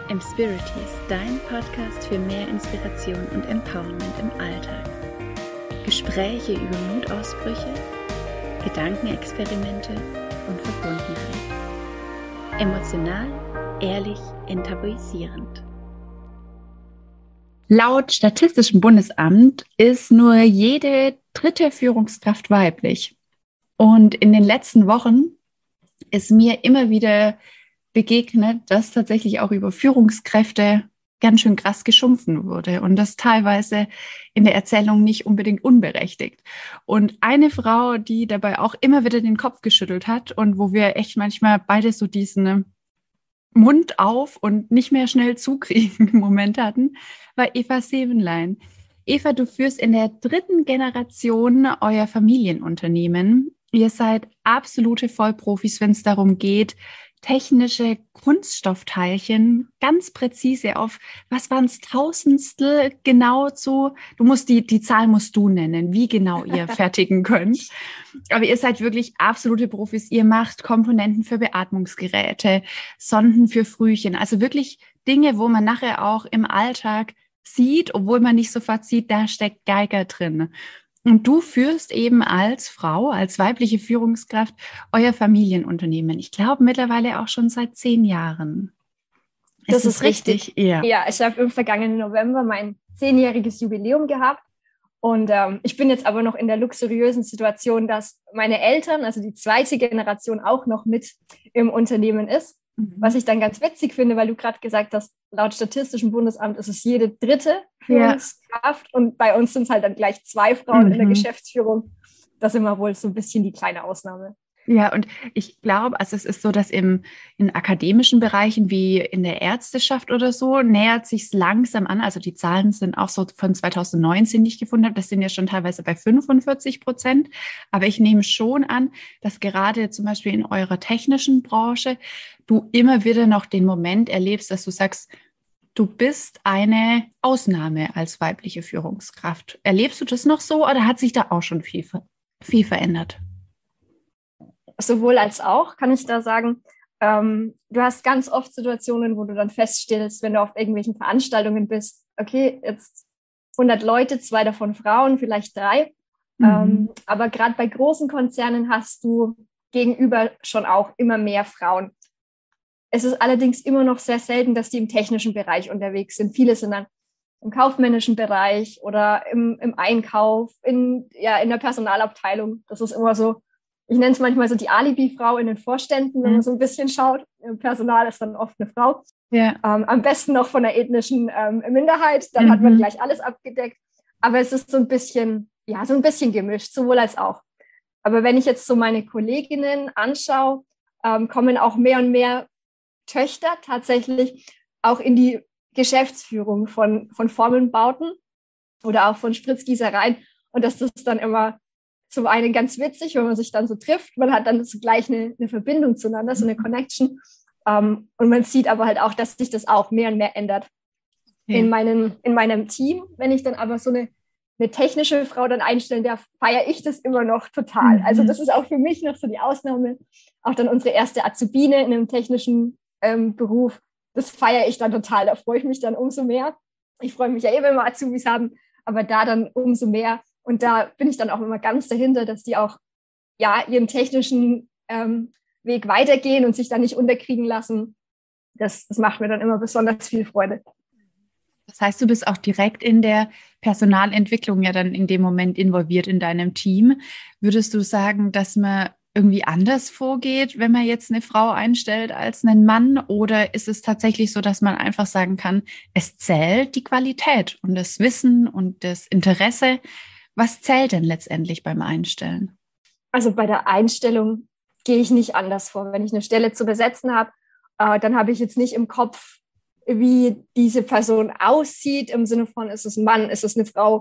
Inspirities, dein Podcast für mehr Inspiration und Empowerment im Alltag. Gespräche über Mutausbrüche, Gedankenexperimente und Verbundenheit. Emotional, ehrlich, enttabuisierend. Laut Statistischem Bundesamt ist nur jede dritte Führungskraft weiblich. Und in den letzten Wochen ist mir immer wieder begegnet, dass tatsächlich auch über Führungskräfte ganz schön krass geschumpfen wurde und das teilweise in der Erzählung nicht unbedingt unberechtigt. Und eine Frau, die dabei auch immer wieder den Kopf geschüttelt hat und wo wir echt manchmal beide so diesen Mund auf und nicht mehr schnell zukriegen im Moment hatten, war Eva Sevenlein. Eva, du führst in der 3. Generation euer Familienunternehmen. Ihr seid absolute Vollprofis, wenn es darum geht, technische Kunststoffteilchen ganz präzise auf, was waren es, Tausendstel genau du musst die Zahl musst du nennen, wie genau ihr fertigen könnt. Aber ihr seid wirklich absolute Profis. Ihr macht Komponenten für Beatmungsgeräte, Sonden für Frühchen, also wirklich Dinge, wo man nachher auch im Alltag sieht, obwohl man nicht sofort sieht, da steckt Geiger drin. Und du führst eben als Frau, als weibliche Führungskraft euer Familienunternehmen. Ich glaube mittlerweile auch schon seit 10 Jahren. Das ist richtig. Ja, ich habe im vergangenen November mein 10-jähriges Jubiläum gehabt. Und ich bin jetzt aber noch in der luxuriösen Situation, dass meine Eltern, also die 2. Generation, auch noch mit im Unternehmen ist. Was ich dann ganz witzig finde, weil du gerade gesagt hast, laut Statistischem Bundesamt ist es jede 3. Führungskraft und bei uns sind es halt dann gleich 2 Frauen in der Geschäftsführung. Das ist immer wohl so ein bisschen die kleine Ausnahme. Ja, und ich glaube, also es ist so, dass in akademischen Bereichen wie in der Ärzteschaft oder so nähert sich es langsam an. Also die Zahlen sind auch so von 2019, die ich gefunden habe. Das sind ja schon teilweise bei 45%. Aber ich nehme schon an, dass gerade zum Beispiel in eurer technischen Branche du immer wieder noch den Moment erlebst, dass du sagst, du bist eine Ausnahme als weibliche Führungskraft. Erlebst du das noch so oder hat sich da auch schon viel verändert? Sowohl als auch, kann ich da sagen. Du hast ganz oft Situationen, wo du dann feststellst, wenn du auf irgendwelchen Veranstaltungen bist, okay, jetzt 100 Leute, 2 davon Frauen, vielleicht 3. Aber gerade bei großen Konzernen hast du gegenüber schon auch immer mehr Frauen. Es ist allerdings immer noch sehr selten, dass die im technischen Bereich unterwegs sind. Viele sind dann im kaufmännischen Bereich oder im Einkauf, in der Personalabteilung. Das ist immer so, ich nenne es manchmal so die Alibi-Frau in den Vorständen, wenn man so ein bisschen schaut. Im Personal ist dann oft eine Frau. Ja. Am besten noch von der ethnischen Minderheit, dann hat man gleich alles abgedeckt. Aber es ist so ein bisschen gemischt, sowohl als auch. Aber wenn ich jetzt so meine Kolleginnen anschaue, kommen auch mehr und mehr Töchter tatsächlich auch in die Geschäftsführung von Formelbauten oder auch von Spritzgießereien. Und das ist dann immer zum einen ganz witzig, wenn man sich dann so trifft. Man hat dann so gleich eine Verbindung zueinander, so eine Connection. Und man sieht aber halt auch, dass sich das auch mehr und mehr ändert. Ja. In meinem Team, wenn ich dann aber so eine technische Frau dann einstellen darf, feiere ich das immer noch total. Also das ist auch für mich noch so die Ausnahme. Auch dann unsere erste Azubine in einem technischen Beruf, das feiere ich dann total. Da freue ich mich dann umso mehr. Ich freue mich ja wenn wir Azubis haben, aber da dann umso mehr. Und da bin ich dann auch immer ganz dahinter, dass die auch ihren technischen Weg weitergehen und sich dann nicht unterkriegen lassen. Das macht mir dann immer besonders viel Freude. Das heißt, du bist auch direkt in der Personalentwicklung ja dann in dem Moment involviert in deinem Team. Würdest du sagen, dass man irgendwie anders vorgeht, wenn man jetzt eine Frau einstellt als einen Mann? Oder ist es tatsächlich so, dass man einfach sagen kann, es zählt die Qualität und das Wissen und das Interesse? Was zählt denn letztendlich beim Einstellen? Also bei der Einstellung gehe ich nicht anders vor. Wenn ich eine Stelle zu besetzen habe, dann habe ich jetzt nicht im Kopf, wie diese Person aussieht, im Sinne von, ist es ein Mann, ist es eine Frau,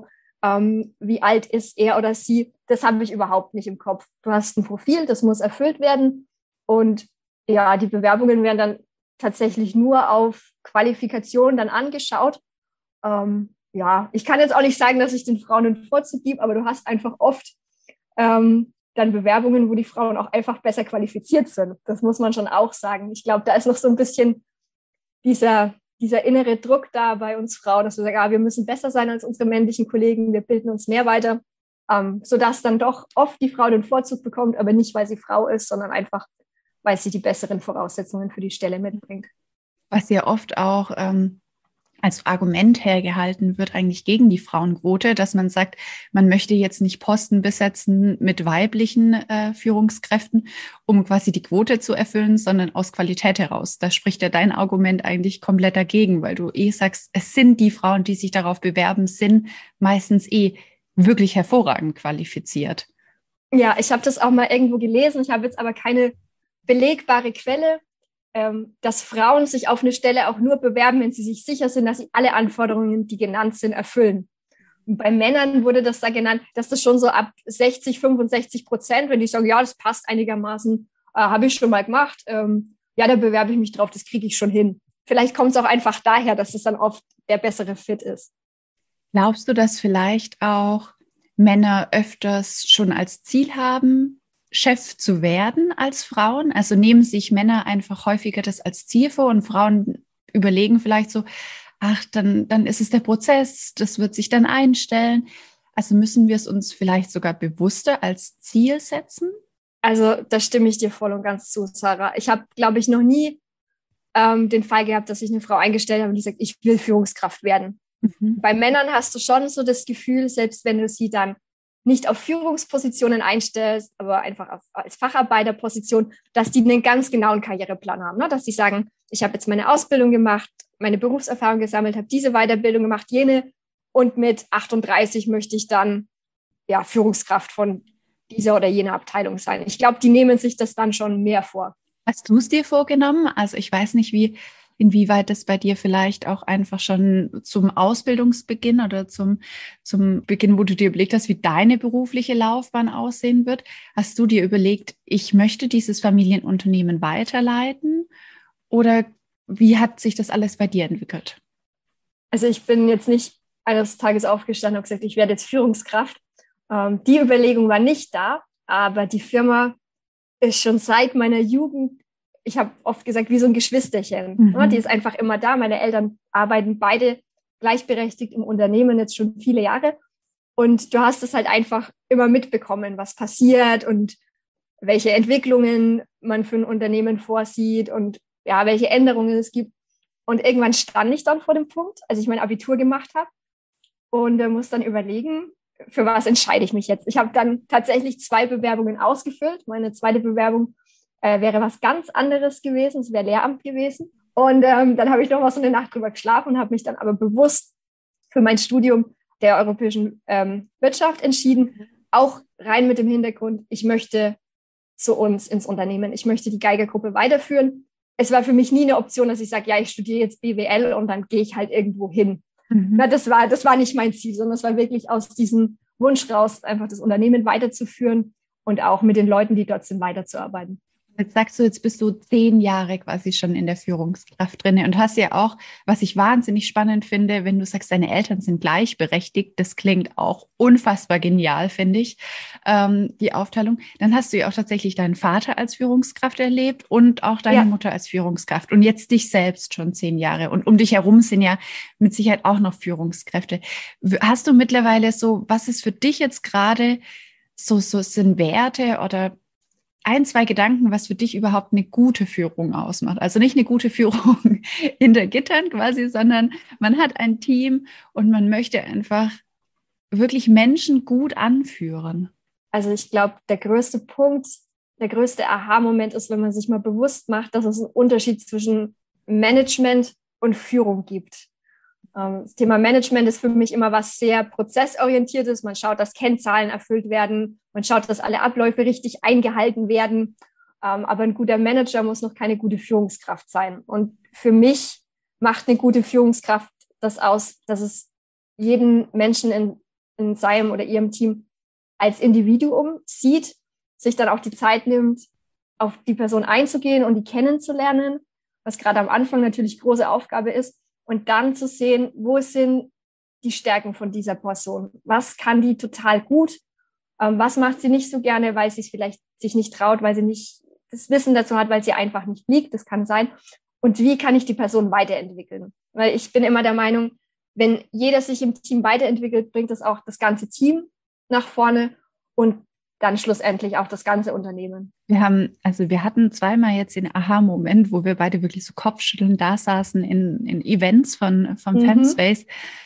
wie alt ist er oder sie. Das habe ich überhaupt nicht im Kopf. Du hast ein Profil, das muss erfüllt werden. Und ja, die Bewerbungen werden dann tatsächlich nur auf Qualifikation dann angeschaut. Ich kann jetzt auch nicht sagen, dass ich den Frauen einen Vorzug gebe, aber du hast einfach oft dann Bewerbungen, wo die Frauen auch einfach besser qualifiziert sind. Das muss man schon auch sagen. Ich glaube, da ist noch so ein bisschen dieser dieser innere Druck da bei uns Frauen, dass wir sagen, wir müssen besser sein als unsere männlichen Kollegen, wir bilden uns mehr weiter, sodass dann doch oft die Frau den Vorzug bekommt, aber nicht, weil sie Frau ist, sondern einfach, weil sie die besseren Voraussetzungen für die Stelle mitbringt. Was ja oft auch als Argument hergehalten wird, eigentlich gegen die Frauenquote, dass man sagt, man möchte jetzt nicht Posten besetzen mit weiblichen Führungskräften, um quasi die Quote zu erfüllen, sondern aus Qualität heraus. Da spricht ja dein Argument eigentlich komplett dagegen, weil du sagst, es sind die Frauen, die sich darauf bewerben, sind meistens wirklich hervorragend qualifiziert. Ja, ich habe das auch mal irgendwo gelesen. Ich habe jetzt aber keine belegbare Quelle, dass Frauen sich auf eine Stelle auch nur bewerben, wenn sie sich sicher sind, dass sie alle Anforderungen, die genannt sind, erfüllen. Und bei Männern wurde das da genannt, dass das schon so ab 60-65%, wenn die sagen, ja, das passt einigermaßen, habe ich schon mal gemacht, ja, da bewerbe ich mich drauf, das kriege ich schon hin. Vielleicht kommt es auch einfach daher, dass es dann oft der bessere Fit ist. Glaubst du, dass vielleicht auch Männer öfters schon als Ziel haben, Chef zu werden als Frauen? Also nehmen sich Männer einfach häufiger das als Ziel vor und Frauen überlegen vielleicht so, ach, dann ist es der Prozess, das wird sich dann einstellen. Also müssen wir es uns vielleicht sogar bewusster als Ziel setzen? Also da stimme ich dir voll und ganz zu, Sarah. Ich habe, glaube ich, noch nie den Fall gehabt, dass ich eine Frau eingestellt habe und die sagt, ich will Führungskraft werden. Mhm. Bei Männern hast du schon so das Gefühl, selbst wenn du sie dann nicht auf Führungspositionen einstellst, aber einfach als Facharbeiterposition, dass die einen ganz genauen Karriereplan haben. Ne? Dass die sagen, ich habe jetzt meine Ausbildung gemacht, meine Berufserfahrung gesammelt, habe diese Weiterbildung gemacht, jene, und mit 38 möchte ich dann Führungskraft von dieser oder jener Abteilung sein. Ich glaube, die nehmen sich das dann schon mehr vor. Hast du es dir vorgenommen? Also ich weiß nicht, inwieweit das bei dir vielleicht auch einfach schon zum Ausbildungsbeginn oder zum Beginn, wo du dir überlegt hast, wie deine berufliche Laufbahn aussehen wird. Hast du dir überlegt, ich möchte dieses Familienunternehmen weiterleiten? Oder wie hat sich das alles bei dir entwickelt? Also ich bin jetzt nicht eines Tages aufgestanden und gesagt, ich werde jetzt Führungskraft. Die Überlegung war nicht da, aber die Firma ist schon seit meiner Jugend, ich habe oft gesagt, wie so ein Geschwisterchen. Mhm. Die ist einfach immer da. Meine Eltern arbeiten beide gleichberechtigt im Unternehmen jetzt schon viele Jahre. Und du hast es halt einfach immer mitbekommen, was passiert und welche Entwicklungen man für ein Unternehmen vorsieht und welche Änderungen es gibt. Und irgendwann stand ich dann vor dem Punkt, als ich mein Abitur gemacht habe und muss dann überlegen, für was entscheide ich mich jetzt. Ich habe dann tatsächlich 2 Bewerbungen ausgefüllt. Meine zweite Bewerbung wäre was ganz anderes gewesen, es wäre Lehramt gewesen. Und dann habe ich noch mal so eine Nacht drüber geschlafen und habe mich dann aber bewusst für mein Studium der europäischen Wirtschaft entschieden, auch rein mit dem Hintergrund, ich möchte zu uns ins Unternehmen, ich möchte die Geiger-Gruppe weiterführen. Es war für mich nie eine Option, dass ich sage, ich studiere jetzt BWL und dann gehe ich halt irgendwo hin. Mhm. Das war nicht mein Ziel, sondern es war wirklich aus diesem Wunsch raus, einfach das Unternehmen weiterzuführen und auch mit den Leuten, die dort sind, weiterzuarbeiten. Jetzt sagst du, jetzt bist du 10 Jahre quasi schon in der Führungskraft drin und hast ja auch, was ich wahnsinnig spannend finde, wenn du sagst, deine Eltern sind gleichberechtigt, das klingt auch unfassbar genial, finde ich, die Aufteilung. Dann hast du ja auch tatsächlich deinen Vater als Führungskraft erlebt und auch deine Mutter als Führungskraft und jetzt dich selbst schon 10 Jahre und um dich herum sind ja mit Sicherheit auch noch Führungskräfte. Hast du mittlerweile so, was ist für dich jetzt gerade so sind Werte oder 1, 2 Gedanken, was für dich überhaupt eine gute Führung ausmacht. Also nicht eine gute Führung hinter Gittern quasi, sondern man hat ein Team und man möchte einfach wirklich Menschen gut anführen. Also ich glaube, der größte Punkt, der größte Aha-Moment ist, wenn man sich mal bewusst macht, dass es einen Unterschied zwischen Management und Führung gibt. Das Thema Management ist für mich immer was sehr prozessorientiertes. Man schaut, dass Kennzahlen erfüllt werden. Man schaut, dass alle Abläufe richtig eingehalten werden. Aber ein guter Manager muss noch keine gute Führungskraft sein. Und für mich macht eine gute Führungskraft das aus, dass es jeden Menschen in seinem oder ihrem Team als Individuum sieht, sich dann auch die Zeit nimmt, auf die Person einzugehen und die kennenzulernen, was gerade am Anfang natürlich große Aufgabe ist. Und dann zu sehen, wo sind die Stärken von dieser Person? Was kann die total gut? Was macht sie nicht so gerne, weil sie es vielleicht sich nicht traut, weil sie nicht das Wissen dazu hat, weil sie einfach nicht liegt? Das kann sein. Und wie kann ich die Person weiterentwickeln? Weil ich bin immer der Meinung, wenn jeder sich im Team weiterentwickelt, bringt es auch das ganze Team nach vorne und dann schlussendlich auch das ganze Unternehmen. Wir hatten zweimal jetzt den Aha-Moment, wo wir beide wirklich so kopfschüttelnd da saßen in Events vom Femspace,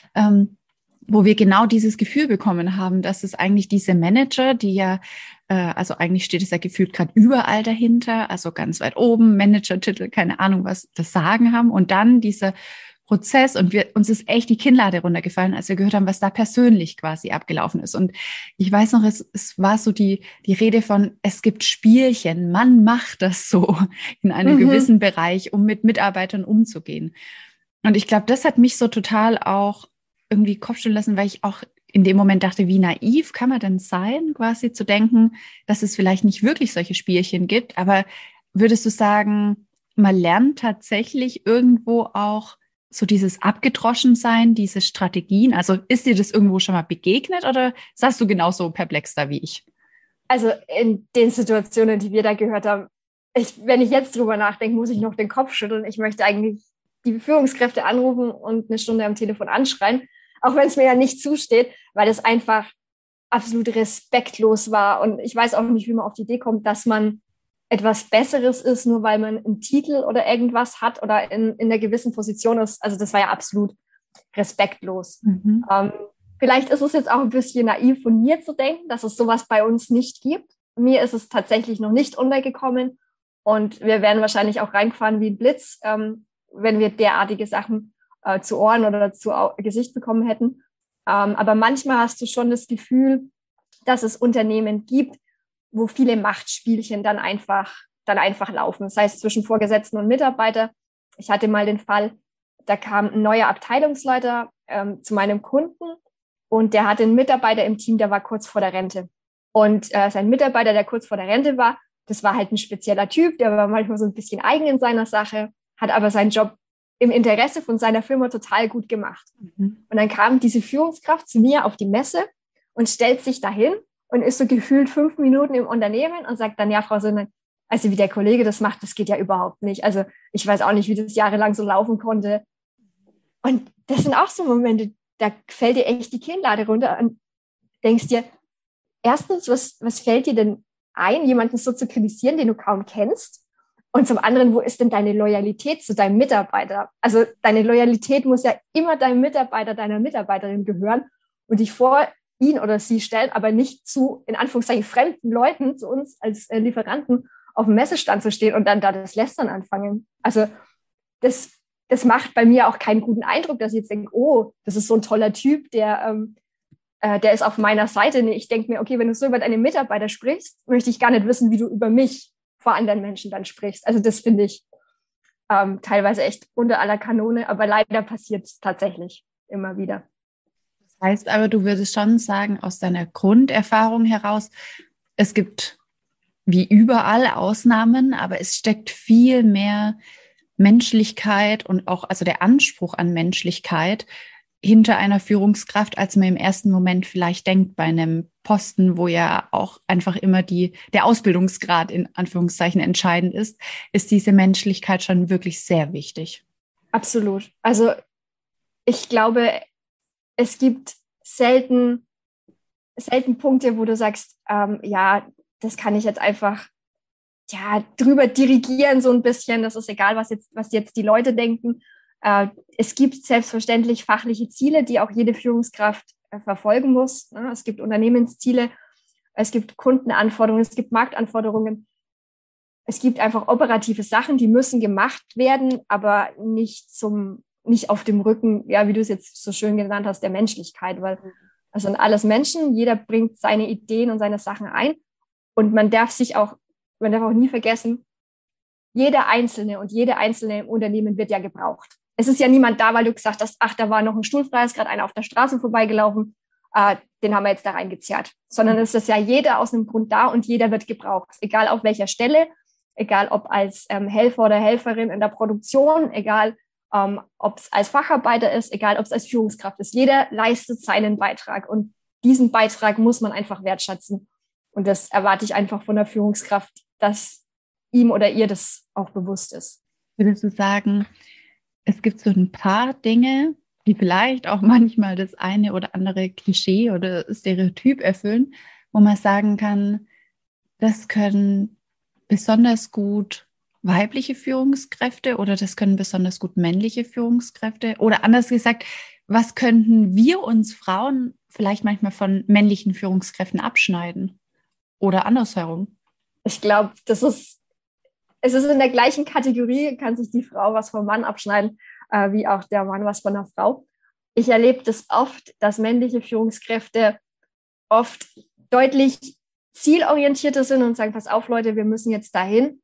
wo wir genau dieses Gefühl bekommen haben, dass es eigentlich diese Manager, die ja, also eigentlich steht es ja gefühlt gerade überall dahinter, also ganz weit oben, Manager-Titel, keine Ahnung, was das Sagen haben, und dann dieser Prozess, und uns ist echt die Kinnlade runtergefallen, als wir gehört haben, was da persönlich quasi abgelaufen ist. Und ich weiß noch, es war so die Rede von, es gibt Spielchen, man macht das so in einem gewissen Bereich, um mit Mitarbeitern umzugehen. Und ich glaube, das hat mich so total auch irgendwie kopfschütteln lassen, weil ich auch in dem Moment dachte, wie naiv kann man denn sein, quasi zu denken, dass es vielleicht nicht wirklich solche Spielchen gibt. Aber würdest du sagen, man lernt tatsächlich irgendwo auch so dieses Abgedroschensein, diese Strategien? Also ist dir das irgendwo schon mal begegnet oder sagst du genauso perplex da wie ich? Also in den Situationen, die wir da gehört haben, wenn ich jetzt drüber nachdenke, muss ich noch den Kopf schütteln. Ich möchte eigentlich die Führungskräfte anrufen und eine Stunde am Telefon anschreien, auch wenn es mir ja nicht zusteht, weil es einfach absolut respektlos war. Und ich weiß auch nicht, wie man auf die Idee kommt, dass man etwas Besseres ist, nur weil man einen Titel oder irgendwas hat oder in einer gewissen Position ist. Also das war ja absolut respektlos. Vielleicht ist es jetzt auch ein bisschen naiv von mir zu denken, dass es sowas bei uns nicht gibt. Mir ist es tatsächlich noch nicht untergekommen und wir werden wahrscheinlich auch reingefahren wie ein Blitz, wenn wir derartige Sachen zu Ohren oder zu Gesicht bekommen hätten. Aber manchmal hast du schon das Gefühl, dass es Unternehmen gibt, wo viele Machtspielchen dann einfach laufen. Das heißt, zwischen Vorgesetzten und Mitarbeiter. Ich hatte mal den Fall, da kam ein neuer Abteilungsleiter zu meinem Kunden und der hatte einen Mitarbeiter im Team, der war kurz vor der Rente. Und sein Mitarbeiter, der kurz vor der Rente war, das war halt ein spezieller Typ, der war manchmal so ein bisschen eigen in seiner Sache, hat aber seinen Job im Interesse von seiner Firma total gut gemacht. Und dann kam diese Führungskraft zu mir auf die Messe und stellt sich dahin und ist so gefühlt 5 Minuten im Unternehmen und sagt dann, ja, Frau Söhne, also wie der Kollege das macht, das geht ja überhaupt nicht. Also ich weiß auch nicht, wie das jahrelang so laufen konnte. Und das sind auch so Momente, da fällt dir echt die Kinnlade runter und denkst dir, erstens, was fällt dir denn ein, jemanden so zu kritisieren, den du kaum kennst? Und zum anderen, wo ist denn deine Loyalität zu deinem Mitarbeiter? Also deine Loyalität muss ja immer deinem Mitarbeiter, deiner Mitarbeiterin gehören und dich vor ihn oder sie stellen, aber nicht zu, in Anführungszeichen, fremden Leuten, zu uns als Lieferanten auf dem Messestand zu stehen und dann da das Lästern anfangen. Also das macht bei mir auch keinen guten Eindruck, dass ich jetzt denke, oh, das ist so ein toller Typ, der ist auf meiner Seite. Nee, ich denke mir, okay, wenn du so über deine Mitarbeiter sprichst, möchte ich gar nicht wissen, wie du über mich vor anderen Menschen dann sprichst. Also das finde ich teilweise echt unter aller Kanone, aber leider passiert es tatsächlich immer wieder. Das heißt aber, du würdest schon sagen, aus deiner Grunderfahrung heraus, es gibt wie überall Ausnahmen, aber es steckt viel mehr Menschlichkeit und auch also der Anspruch an Menschlichkeit hinter einer Führungskraft, als man im ersten Moment vielleicht denkt bei einem Posten, wo ja auch einfach immer der Ausbildungsgrad in Anführungszeichen entscheidend ist diese Menschlichkeit schon wirklich sehr wichtig. Absolut. Also ich glaube, es gibt selten Punkte, wo du sagst, ja, das kann ich jetzt einfach drüber dirigieren so ein bisschen. Das ist egal, was jetzt die Leute denken. Es gibt selbstverständlich fachliche Ziele, die auch jede Führungskraft verfolgen muss. Es gibt Unternehmensziele, es gibt Kundenanforderungen, es gibt Marktanforderungen. Es gibt einfach operative Sachen, die müssen gemacht werden, aber nicht auf dem Rücken, ja, wie du es jetzt so schön genannt hast, der Menschlichkeit, weil das sind alles Menschen, jeder bringt seine Ideen und seine Sachen ein und man darf auch nie vergessen, jede Einzelne im Unternehmen wird ja gebraucht. Es ist ja niemand da, weil du gesagt hast, ach, da war noch ein Stuhl frei, ist gerade einer auf der Straße vorbeigelaufen, den haben wir jetzt da reingezerrt. Sondern es ist ja jeder aus einem Grund da und jeder wird gebraucht. Egal auf welcher Stelle, egal ob als Helfer oder Helferin in der Produktion, egal ob es als Facharbeiter ist, egal ob es als Führungskraft ist. Jeder leistet seinen Beitrag und diesen Beitrag muss man einfach wertschätzen. Und das erwarte ich einfach von der Führungskraft, dass ihm oder ihr das auch bewusst ist. Würdest du sagen, es gibt so ein paar Dinge, die vielleicht auch manchmal das eine oder andere Klischee oder Stereotyp erfüllen, wo man sagen kann, das können besonders gut weibliche Führungskräfte oder das können besonders gut männliche Führungskräfte. Oder anders gesagt, was könnten wir uns Frauen vielleicht manchmal von männlichen Führungskräften abschneiden? Oder andersherum? Ich glaube, es ist in der gleichen Kategorie, kann sich die Frau was vom Mann abschneiden, wie auch der Mann was von der Frau. Ich erlebe das oft, dass männliche Führungskräfte oft deutlich zielorientierter sind und sagen, pass auf, Leute, wir müssen jetzt dahin.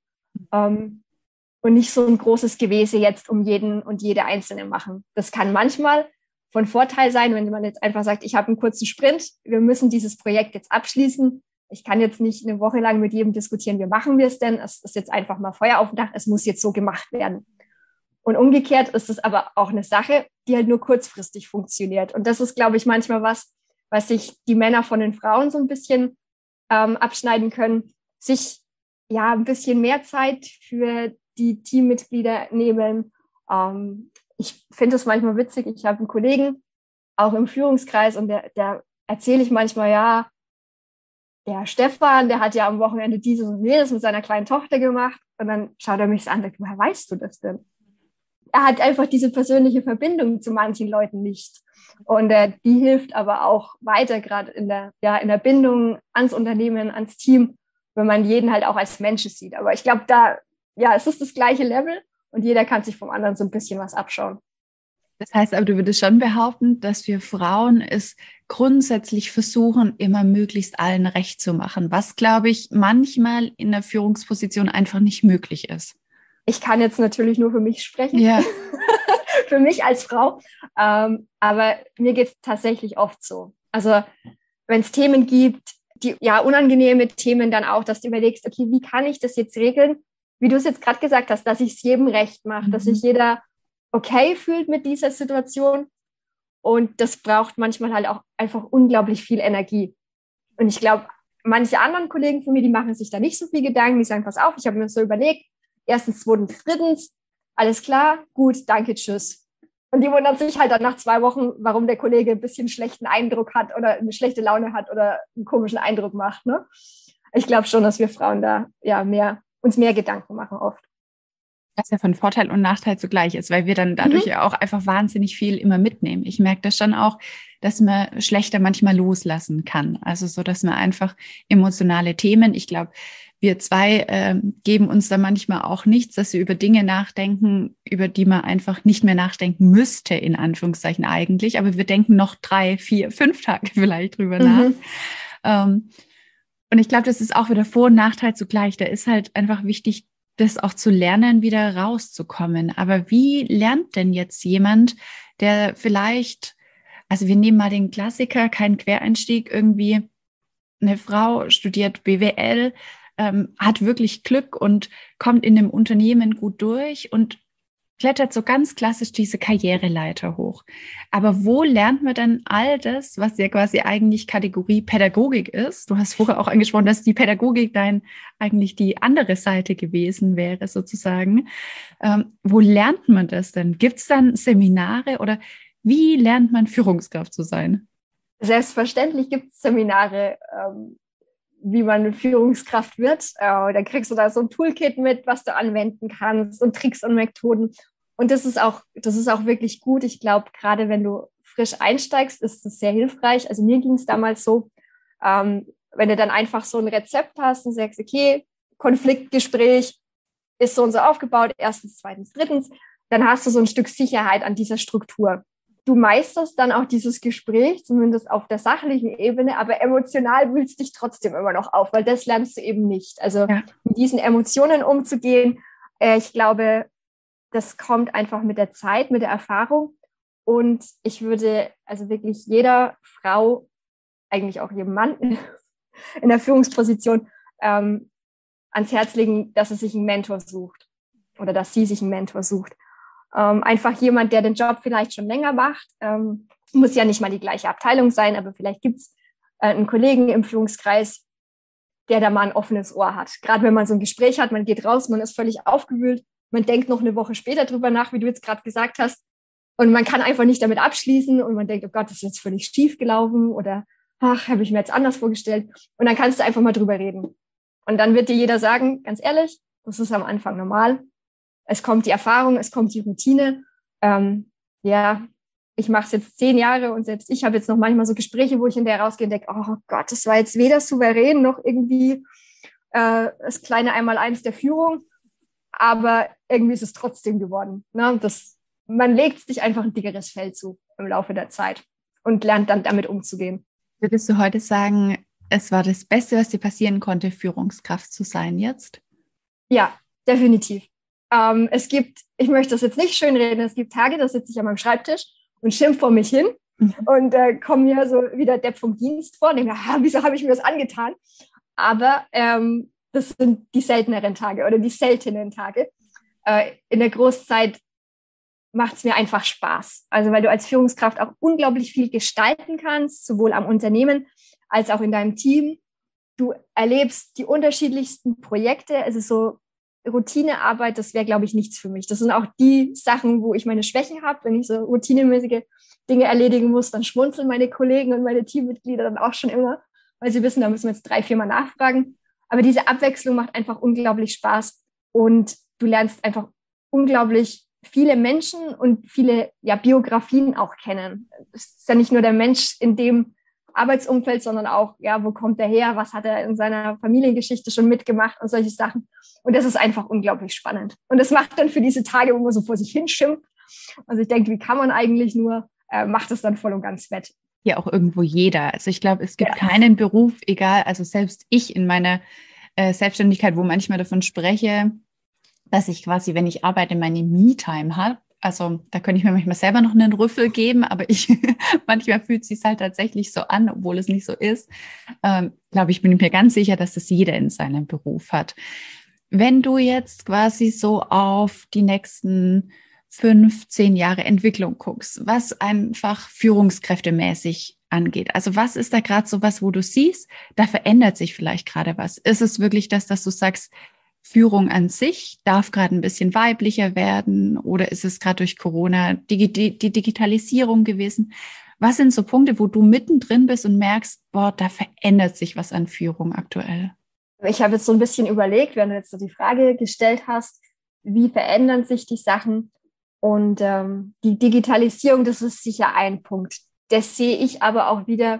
Und nicht so ein großes Gewese jetzt um jeden und jede Einzelne machen. Das kann manchmal von Vorteil sein, wenn man jetzt einfach sagt, ich habe einen kurzen Sprint, wir müssen dieses Projekt jetzt abschließen. Ich kann jetzt nicht eine Woche lang mit jedem diskutieren, wie machen wir es denn? Es ist jetzt einfach mal Feuer auf dem Dach, es muss jetzt so gemacht werden. Und umgekehrt ist es aber auch eine Sache, die halt nur kurzfristig funktioniert. Und das ist, glaube ich, manchmal was sich die Männer von den Frauen so ein bisschen abschneiden können, sich ja ein bisschen mehr Zeit für die Teammitglieder nehmen. Ich finde es manchmal witzig. Ich habe einen Kollegen, auch im Führungskreis, und der erzähle ich manchmal, ja, der Stefan, der hat ja am Wochenende dieses und jenes mit seiner kleinen Tochter gemacht. Und dann schaut er mich so an und sagt, woher weißt du das denn? Er hat einfach diese persönliche Verbindung zu manchen Leuten nicht. Und die hilft aber auch weiter, gerade in der Bindung ans Unternehmen, ans Team, wenn man jeden halt auch als Mensch sieht. Aber ich glaube, es ist das gleiche Level und jeder kann sich vom anderen so ein bisschen was abschauen. Das heißt aber, du würdest schon behaupten, dass wir Frauen es grundsätzlich versuchen, immer möglichst allen recht zu machen, was, glaube ich, manchmal in der Führungsposition einfach nicht möglich ist. Ich kann jetzt natürlich nur für mich sprechen, ja. für mich als Frau, aber mir geht es tatsächlich oft so. Also wenn es Themen gibt, die unangenehme Themen dann auch, dass du überlegst, okay, wie kann ich das jetzt regeln? Wie du es jetzt gerade gesagt hast, dass ich es jedem recht mache, dass sich jeder okay fühlt mit dieser Situation. Und das braucht manchmal halt auch einfach unglaublich viel Energie. Und ich glaube, manche anderen Kollegen von mir, die machen sich da nicht so viel Gedanken. Die sagen, pass auf, ich habe mir so überlegt, erstens, zweitens, drittens, alles klar, gut, danke, tschüss. Und die wundern sich halt dann nach 2 Wochen, warum der Kollege ein bisschen schlechten Eindruck hat oder eine schlechte Laune hat oder einen komischen Eindruck macht. Ne? Ich glaube schon, dass wir Frauen da uns mehr Gedanken machen oft. Was ja von Vorteil und Nachteil zugleich ist, weil wir dann dadurch ja auch einfach wahnsinnig viel immer mitnehmen. Ich merke das schon auch, dass man schlechter manchmal loslassen kann. Also so, dass man einfach emotionale Themen, ich glaube, wir zwei geben uns da manchmal auch nichts, dass wir über Dinge nachdenken, über die man einfach nicht mehr nachdenken müsste, in Anführungszeichen eigentlich. Aber wir denken noch 3, 4, 5 Tage vielleicht drüber nach. Und ich glaube, das ist auch wieder Vor- und Nachteil zugleich. Da ist halt einfach wichtig, das auch zu lernen, wieder rauszukommen. Aber wie lernt denn jetzt jemand, der vielleicht, also wir nehmen mal den Klassiker, kein Quereinstieg, irgendwie eine Frau studiert BWL, hat wirklich Glück und kommt in einem Unternehmen gut durch und klettert so ganz klassisch diese Karriereleiter hoch. Aber wo lernt man denn all das, was ja quasi eigentlich Kategorie Pädagogik ist? Du hast vorher auch angesprochen, dass die Pädagogik eigentlich die andere Seite gewesen wäre, sozusagen. Wo lernt man das denn? Gibt es dann Seminare oder wie lernt man Führungskraft zu sein? Selbstverständlich gibt es Seminare, wie man Führungskraft wird. Da kriegst du da so ein Toolkit mit, was du anwenden kannst und Tricks und Methoden. Und das ist auch wirklich gut. Ich glaube, gerade wenn du frisch einsteigst, ist das sehr hilfreich. Also mir ging es damals so, wenn du dann einfach so ein Rezept hast und sagst, okay, Konfliktgespräch ist so und so aufgebaut, erstens, zweitens, drittens, dann hast du so ein Stück Sicherheit an dieser Struktur. Du meisterst dann auch dieses Gespräch, zumindest auf der sachlichen Ebene, aber emotional wühlst dich trotzdem immer noch auf, weil das lernst du eben nicht. Also mit diesen Emotionen umzugehen, ich glaube, das kommt einfach mit der Zeit, mit der Erfahrung. Und ich würde also wirklich jeder Frau, eigentlich auch jedem Mann in der Führungsposition ans Herz legen, dass er sich einen Mentor sucht oder dass sie sich einen Mentor sucht. Einfach jemand, der den Job vielleicht schon länger macht. Muss ja nicht mal die gleiche Abteilung sein, aber vielleicht gibt es einen Kollegen im Führungskreis, der da mal ein offenes Ohr hat. Gerade wenn man so ein Gespräch hat, man geht raus, man ist völlig aufgewühlt man denkt noch eine Woche später drüber nach, wie du jetzt gerade gesagt hast, und man kann einfach nicht damit abschließen und man denkt, oh Gott, das ist jetzt völlig schief gelaufen oder ach, habe ich mir jetzt anders vorgestellt. Und dann kannst du einfach mal drüber reden. Und dann wird dir jeder sagen, ganz ehrlich, das ist am Anfang normal. Es kommt die Erfahrung, es kommt die Routine. Ja, ich mache es jetzt 10 Jahre und selbst ich habe jetzt noch manchmal so Gespräche, wo ich hinterher rausgehe und denke, oh Gott, das war jetzt weder souverän noch irgendwie das kleine Einmaleins der Führung. Aber irgendwie ist es trotzdem geworden. Ne? Man legt sich einfach ein dickeres Fell zu im Laufe der Zeit und lernt dann damit umzugehen. Würdest du heute sagen, es war das Beste, was dir passieren konnte, Führungskraft zu sein jetzt? Ja, definitiv. Ich möchte das jetzt nicht schönreden, es gibt Tage, da sitze ich an meinem Schreibtisch und schimpf vor mich hin und komme mir so wie der Depp vom Dienst vor und denke, wieso habe ich mir das angetan? Aber das sind die selteneren Tage oder die seltenen Tage. In der Großzeit macht es mir einfach Spaß. Also weil du als Führungskraft auch unglaublich viel gestalten kannst, sowohl am Unternehmen als auch in deinem Team. Du erlebst die unterschiedlichsten Projekte. Es ist so Routinearbeit, das wäre, glaube ich, nichts für mich. Das sind auch die Sachen, wo ich meine Schwächen habe. Wenn ich so routinemäßige Dinge erledigen muss, dann schmunzeln meine Kollegen und meine Teammitglieder dann auch schon immer, weil sie wissen, da müssen wir jetzt 3-4 Mal nachfragen. Aber diese Abwechslung macht einfach unglaublich Spaß und du lernst einfach unglaublich viele Menschen und viele Biografien auch kennen. Es ist ja nicht nur der Mensch in dem Arbeitsumfeld, sondern auch, wo kommt er her, was hat er in seiner Familiengeschichte schon mitgemacht und solche Sachen. Und das ist einfach unglaublich spannend. Und das macht dann für diese Tage, wo man so vor sich hinschimpft, also ich denke, wie kann man eigentlich nur, macht es dann voll und ganz wett. Ja, auch irgendwo jeder. Also ich glaube, es gibt keinen Beruf, egal, also selbst ich in meiner Selbstständigkeit, wo manchmal davon spreche, dass ich quasi, wenn ich arbeite, meine Me-Time habe. Also da könnte ich mir manchmal selber noch einen Rüffel geben, aber manchmal fühlt es sich halt tatsächlich so an, obwohl es nicht so ist. Glaube ich, bin mir ganz sicher, dass das jeder in seinem Beruf hat. Wenn du jetzt quasi so auf die nächsten 15 Jahre Entwicklung guckst, was einfach führungskräftemäßig angeht. Also was ist da gerade so was, wo du siehst, da verändert sich vielleicht gerade was? Ist es wirklich das, dass du sagst, Führung an sich darf gerade ein bisschen weiblicher werden oder ist es gerade durch Corona die Digitalisierung gewesen? Was sind so Punkte, wo du mittendrin bist und merkst, boah, da verändert sich was an Führung aktuell? Ich habe jetzt so ein bisschen überlegt, wenn du jetzt so die Frage gestellt hast, wie verändern sich die Sachen? Und die Digitalisierung, das ist sicher ein Punkt. Das sehe ich aber auch wieder,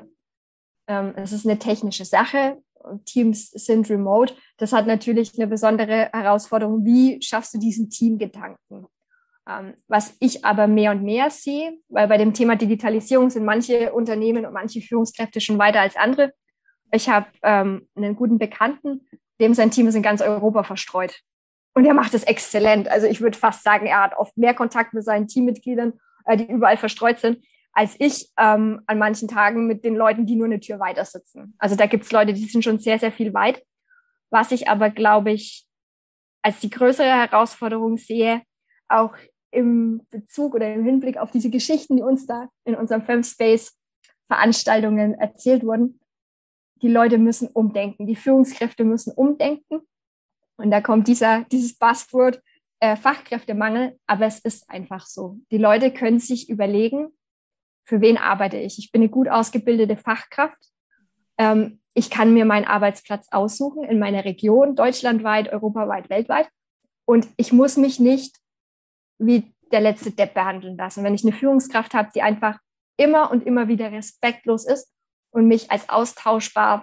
es ist eine technische Sache. Teams sind remote. Das hat natürlich eine besondere Herausforderung. Wie schaffst du diesen Teamgedanken? Was ich aber mehr und mehr sehe, weil bei dem Thema Digitalisierung sind manche Unternehmen und manche Führungskräfte schon weiter als andere. Ich habe einen guten Bekannten, dem sein Team ist in ganz Europa verstreut. Und er macht es exzellent. Also ich würde fast sagen, er hat oft mehr Kontakt mit seinen Teammitgliedern, die überall verstreut sind, als ich an manchen Tagen mit den Leuten, die nur eine Tür weiter sitzen. Also da gibt es Leute, die sind schon sehr, sehr viel weit. Was ich aber, glaube ich, als die größere Herausforderung sehe, auch im Bezug oder im Hinblick auf diese Geschichten, die uns da in unserem Femspace-Veranstaltungen erzählt wurden, die Leute müssen umdenken, die Führungskräfte müssen umdenken. Und da kommt dieses Buzzword Fachkräftemangel, aber es ist einfach so. Die Leute können sich überlegen, für wen arbeite ich? Ich bin eine gut ausgebildete Fachkraft. Ich kann mir meinen Arbeitsplatz aussuchen in meiner Region, deutschlandweit, europaweit, weltweit. Und ich muss mich nicht wie der letzte Depp behandeln lassen. Wenn ich eine Führungskraft habe, die einfach immer und immer wieder respektlos ist und mich als austauschbar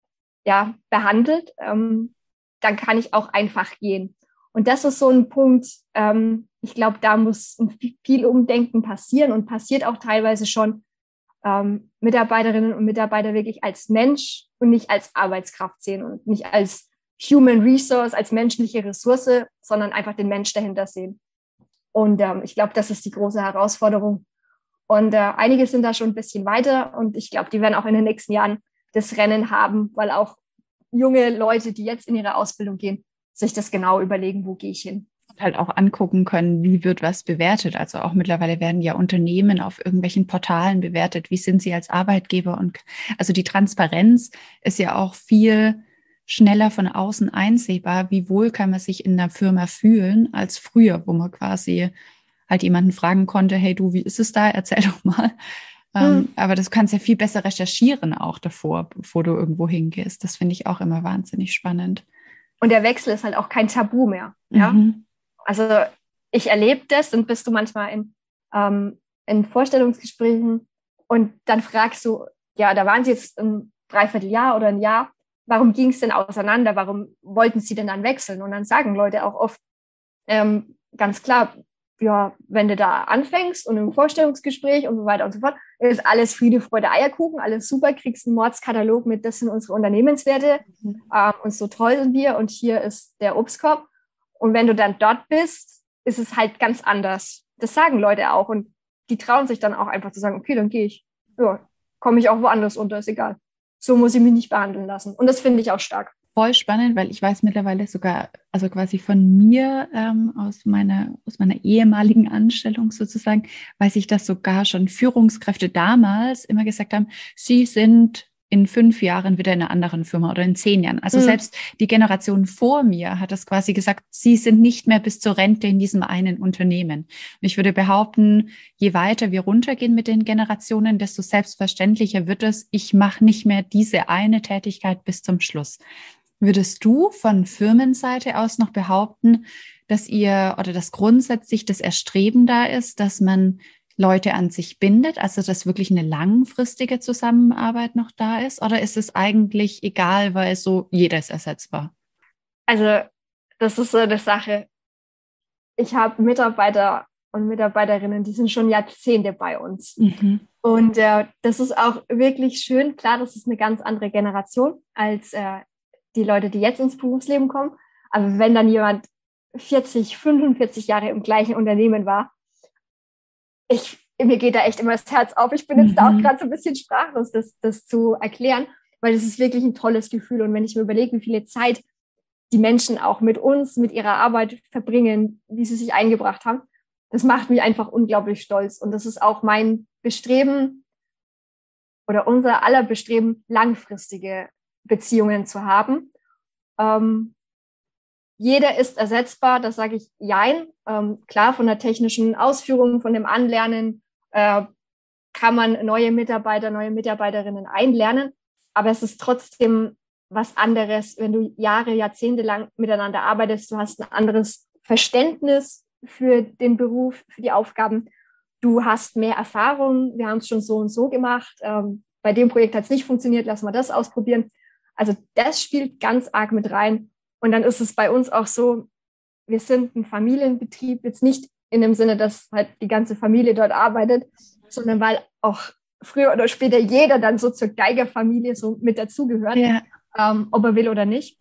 behandelt, dann kann ich auch einfach gehen. Und das ist so ein Punkt, ich glaube, da muss viel Umdenken passieren und passiert auch teilweise schon, Mitarbeiterinnen und Mitarbeiter wirklich als Mensch und nicht als Arbeitskraft sehen und nicht als Human Resource, als menschliche Ressource, sondern einfach den Mensch dahinter sehen. Und ich glaube, das ist die große Herausforderung. Und einige sind da schon ein bisschen weiter und ich glaube, die werden auch in den nächsten Jahren das Rennen haben, weil auch junge Leute, die jetzt in ihre Ausbildung gehen, sich das genau überlegen, wo gehe ich hin. Halt auch angucken können, wie wird was bewertet. Also auch mittlerweile werden ja Unternehmen auf irgendwelchen Portalen bewertet. Wie sind sie als Arbeitgeber? Und also die Transparenz ist ja auch viel schneller von außen einsehbar, wie wohl kann man sich in einer Firma fühlen als früher, wo man quasi halt jemanden fragen konnte, hey du, wie ist es da? Erzähl doch mal. Aber das kannst ja viel besser recherchieren auch davor, bevor du irgendwo hingehst. Das finde ich auch immer wahnsinnig spannend. Und der Wechsel ist halt auch kein Tabu mehr. Ja? Also ich erlebe das und bist du manchmal in Vorstellungsgesprächen und dann fragst du, ja, da waren sie jetzt ein Dreivierteljahr oder ein Jahr, warum ging es denn auseinander? Warum wollten sie denn dann wechseln? Und dann sagen Leute auch oft ganz klar, ja, wenn du da anfängst und im Vorstellungsgespräch und so weiter und so fort, ist alles Friede, Freude, Eierkuchen, alles super, kriegst einen Mordskatalog mit, das sind unsere Unternehmenswerte und so toll sind wir und hier ist der Obstkorb. Und wenn du dann dort bist, ist es halt ganz anders. Das sagen Leute auch und die trauen sich dann auch einfach zu sagen, okay, dann gehe ich. Ja, komme ich auch woanders unter, ist egal. So muss ich mich nicht behandeln lassen. Und das finde ich auch stark. Voll spannend, weil ich weiß mittlerweile sogar, also quasi von mir aus meiner ehemaligen Anstellung sozusagen, weiß ich, dass sogar schon Führungskräfte damals immer gesagt haben, sie sind in 5 Jahren wieder in einer anderen Firma oder in 10 Jahren. Also selbst die Generation vor mir hat das quasi gesagt, sie sind nicht mehr bis zur Rente in diesem einen Unternehmen. Und ich würde behaupten, je weiter wir runtergehen mit den Generationen, desto selbstverständlicher wird es, ich mache nicht mehr diese eine Tätigkeit bis zum Schluss. Würdest du von Firmenseite aus noch behaupten, dass ihr oder dass grundsätzlich das Erstreben da ist, dass man Leute an sich bindet, also dass wirklich eine langfristige Zusammenarbeit noch da ist? Oder ist es eigentlich egal, weil so jeder ist ersetzbar? Also das ist so eine Sache. Ich habe Mitarbeiter und Mitarbeiterinnen, die sind schon Jahrzehnte bei uns. Und das ist auch wirklich schön. Klar, das ist eine ganz andere Generation als die Leute, die jetzt ins Berufsleben kommen. Aber wenn dann jemand 40, 45 Jahre im gleichen Unternehmen war, mir geht da echt immer das Herz auf. Ich bin jetzt da auch gerade so ein bisschen sprachlos, das zu erklären, weil das ist wirklich ein tolles Gefühl. Und wenn ich mir überlege, wie viel Zeit die Menschen auch mit uns, mit ihrer Arbeit verbringen, wie sie sich eingebracht haben, das macht mich einfach unglaublich stolz. Und das ist auch mein Bestreben oder unser aller Bestreben, langfristige Beziehungen zu haben. Jeder ist ersetzbar, das sage ich jein. Klar, von der technischen Ausführung, von dem Anlernen kann man neue Mitarbeiter, neue Mitarbeiterinnen einlernen, aber es ist trotzdem was anderes, wenn du Jahre, Jahrzehnte lang miteinander arbeitest, du hast ein anderes Verständnis für den Beruf, für die Aufgaben, du hast mehr Erfahrung, wir haben es schon so und so gemacht, bei dem Projekt hat es nicht funktioniert, lass mal das ausprobieren. Also das spielt ganz arg mit rein. Und dann ist es bei uns auch so, wir sind ein Familienbetrieb, jetzt nicht in dem Sinne, dass halt die ganze Familie dort arbeitet, sondern weil auch früher oder später jeder dann so zur Geigerfamilie so mit dazugehört, ob er will oder nicht.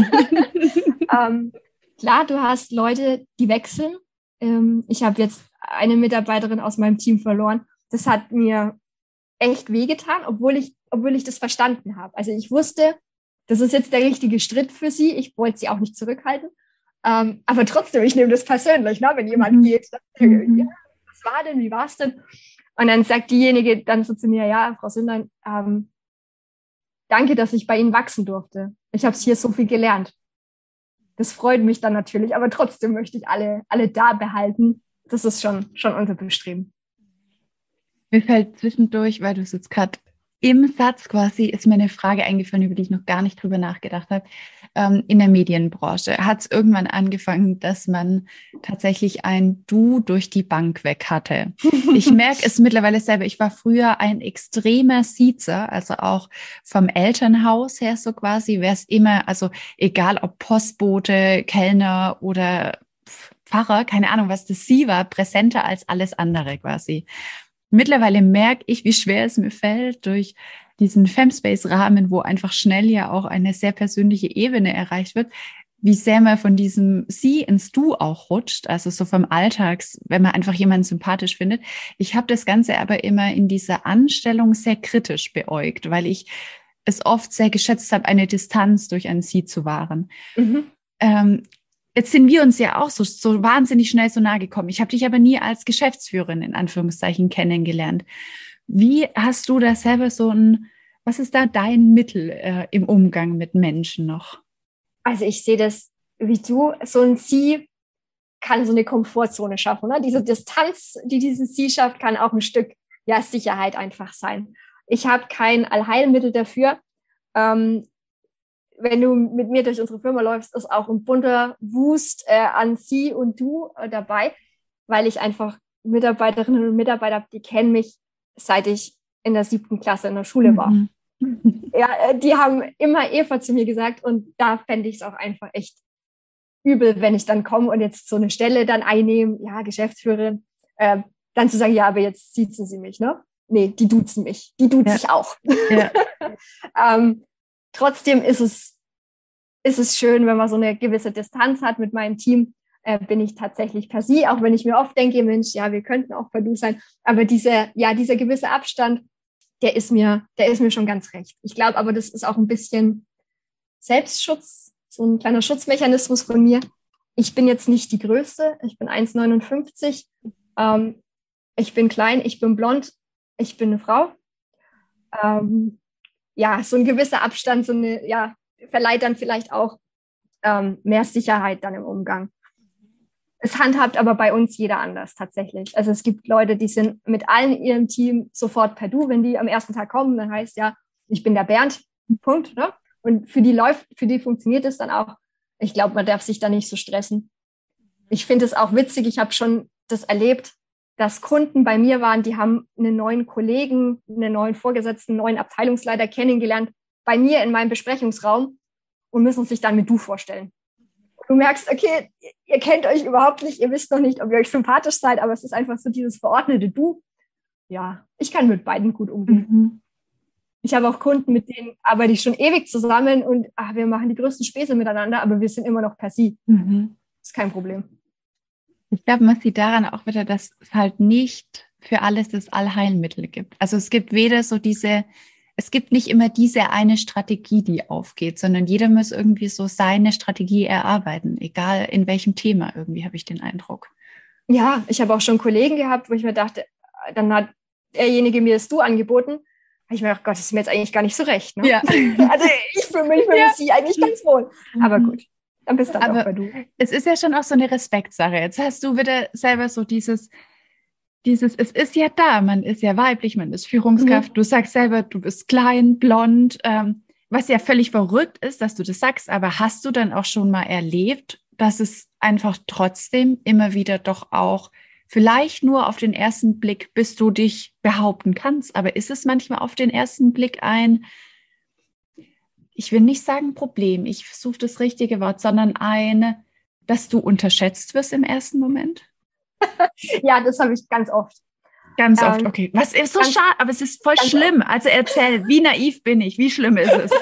Klar, du hast Leute, die wechseln. Ich habe jetzt eine Mitarbeiterin aus meinem Team verloren. Das hat mir echt wehgetan, obwohl ich das verstanden habe. Also ich wusste, das ist jetzt der richtige Schritt für sie. Ich wollte sie auch nicht zurückhalten. Aber trotzdem, ich nehme das persönlich, ne? Wenn jemand geht. Ja, was war denn? Wie war es denn? Und dann sagt diejenige dann so zu mir, ja, Frau Sünlein, danke, dass ich bei Ihnen wachsen durfte. Ich habe hier so viel gelernt. Das freut mich dann natürlich, aber trotzdem möchte ich alle da behalten. Das ist schon unser Bestreben. Mir fällt zwischendurch, weil du es jetzt gerade im Satz quasi, ist mir eine Frage eingefallen, über die ich noch gar nicht drüber nachgedacht habe. In der Medienbranche hat es irgendwann angefangen, dass man tatsächlich ein Du durch die Bank weg hatte. Ich merke es mittlerweile selber. Ich war früher ein extremer Siezer, also auch vom Elternhaus her so quasi, wäre es immer, also egal ob Postbote, Kellner oder Pfarrer, keine Ahnung, was das Sie war, präsenter als alles andere quasi. Mittlerweile merke ich, wie schwer es mir fällt, durch diesen Femspace-Rahmen, wo einfach schnell ja auch eine sehr persönliche Ebene erreicht wird, wie sehr man von diesem Sie ins Du auch rutscht, also so vom Alltags, wenn man einfach jemanden sympathisch findet. Ich habe das Ganze aber immer in dieser Anstellung sehr kritisch beäugt, weil ich es oft sehr geschätzt habe, eine Distanz durch ein Sie zu wahren. Jetzt sind wir uns ja auch so wahnsinnig schnell so nahe gekommen. Ich habe dich aber nie als Geschäftsführerin in Anführungszeichen kennengelernt. Wie hast du da selber Was ist da dein Mittel im Umgang mit Menschen noch? Also ich sehe das wie du, so ein Sie kann so eine Komfortzone schaffen. Ne? Diese Distanz, die dieses Sie schafft, kann auch ein Stück Sicherheit einfach sein. Ich habe kein Allheilmittel dafür. Wenn du mit mir durch unsere Firma läufst, ist auch ein bunter Wust an Sie und Du dabei, weil ich einfach Mitarbeiterinnen und Mitarbeiter habe, die kennen mich, seit ich in der 7. Klasse in der Schule war. Ja, die haben immer Eva zu mir gesagt und da fände ich es auch einfach echt übel, wenn ich dann komme und jetzt so eine Stelle dann einnehme, ja, Geschäftsführerin, dann zu sagen, ja, aber jetzt siezen sie mich, ne? Nee, die duzen mich. Die duzt sich auch. Ja. Trotzdem ist es schön, wenn man so eine gewisse Distanz hat mit meinem Team, bin ich tatsächlich per Sie, auch wenn ich mir oft denke, Mensch, ja, wir könnten auch per Du sein, aber dieser gewisse Abstand, der ist mir schon ganz recht. Ich glaube aber, das ist auch ein bisschen Selbstschutz, so ein kleiner Schutzmechanismus von mir. Ich bin jetzt nicht die Größte, ich bin 1,59, ich bin klein, ich bin blond, ich bin eine Frau. So ein gewisser Abstand, verleiht dann vielleicht auch mehr Sicherheit dann im Umgang. Es handhabt aber bei uns jeder anders tatsächlich. Also es gibt Leute, die sind mit allen in ihrem Team sofort per Du, wenn die am ersten Tag kommen, dann heißt ja, ich bin der Bernd, Punkt. Ne? Und für die funktioniert es dann auch. Ich glaube, man darf sich da nicht so stressen. Ich finde es auch witzig, ich habe schon das erlebt, dass Kunden bei mir waren, die haben einen neuen Kollegen, einen neuen Vorgesetzten, einen neuen Abteilungsleiter kennengelernt, bei mir in meinem Besprechungsraum und müssen sich dann mit Du vorstellen. Du merkst, okay, ihr kennt euch überhaupt nicht, ihr wisst noch nicht, ob ihr euch sympathisch seid, aber es ist einfach so dieses verordnete Du. Ja, ich kann mit beiden gut umgehen. Ich habe auch Kunden, mit denen arbeite ich schon ewig zusammen und wir machen die größten Späße miteinander, aber wir sind immer noch per Sie. Ist kein Problem. Ich glaube, man sieht daran auch wieder, dass es halt nicht für alles das Allheilmittel gibt. Also es gibt es gibt nicht immer diese eine Strategie, die aufgeht, sondern jeder muss irgendwie so seine Strategie erarbeiten, egal in welchem Thema irgendwie, habe ich den Eindruck. Ja, ich habe auch schon Kollegen gehabt, wo ich mir dachte, dann hat derjenige mir das Du angeboten. Habe ich mir gedacht, Gott, das ist mir jetzt eigentlich gar nicht so recht. Ne? Ja. Also ich fühle mich mit Sie eigentlich ganz wohl. Aber gut, dann bist du aber auch bei Du. Es ist ja schon auch so eine Respektsache. Jetzt hast du wieder selber so dieses, es ist ja da, man ist ja weiblich, man ist Führungskraft. Du sagst selber, du bist klein, blond, was ja völlig verrückt ist, dass du das sagst. Aber hast du dann auch schon mal erlebt, dass es einfach trotzdem immer wieder doch auch vielleicht nur auf den ersten Blick, bis du dich behaupten kannst, aber ist es manchmal auf den ersten Blick ich will nicht sagen Problem, ich suche das richtige Wort, sondern dass du unterschätzt wirst im ersten Moment? Ja, das habe ich ganz oft. Ganz oft, okay. Was ist so schade, aber es ist voll schlimm. Oft. Also erzähl, wie naiv bin ich? Wie schlimm ist es?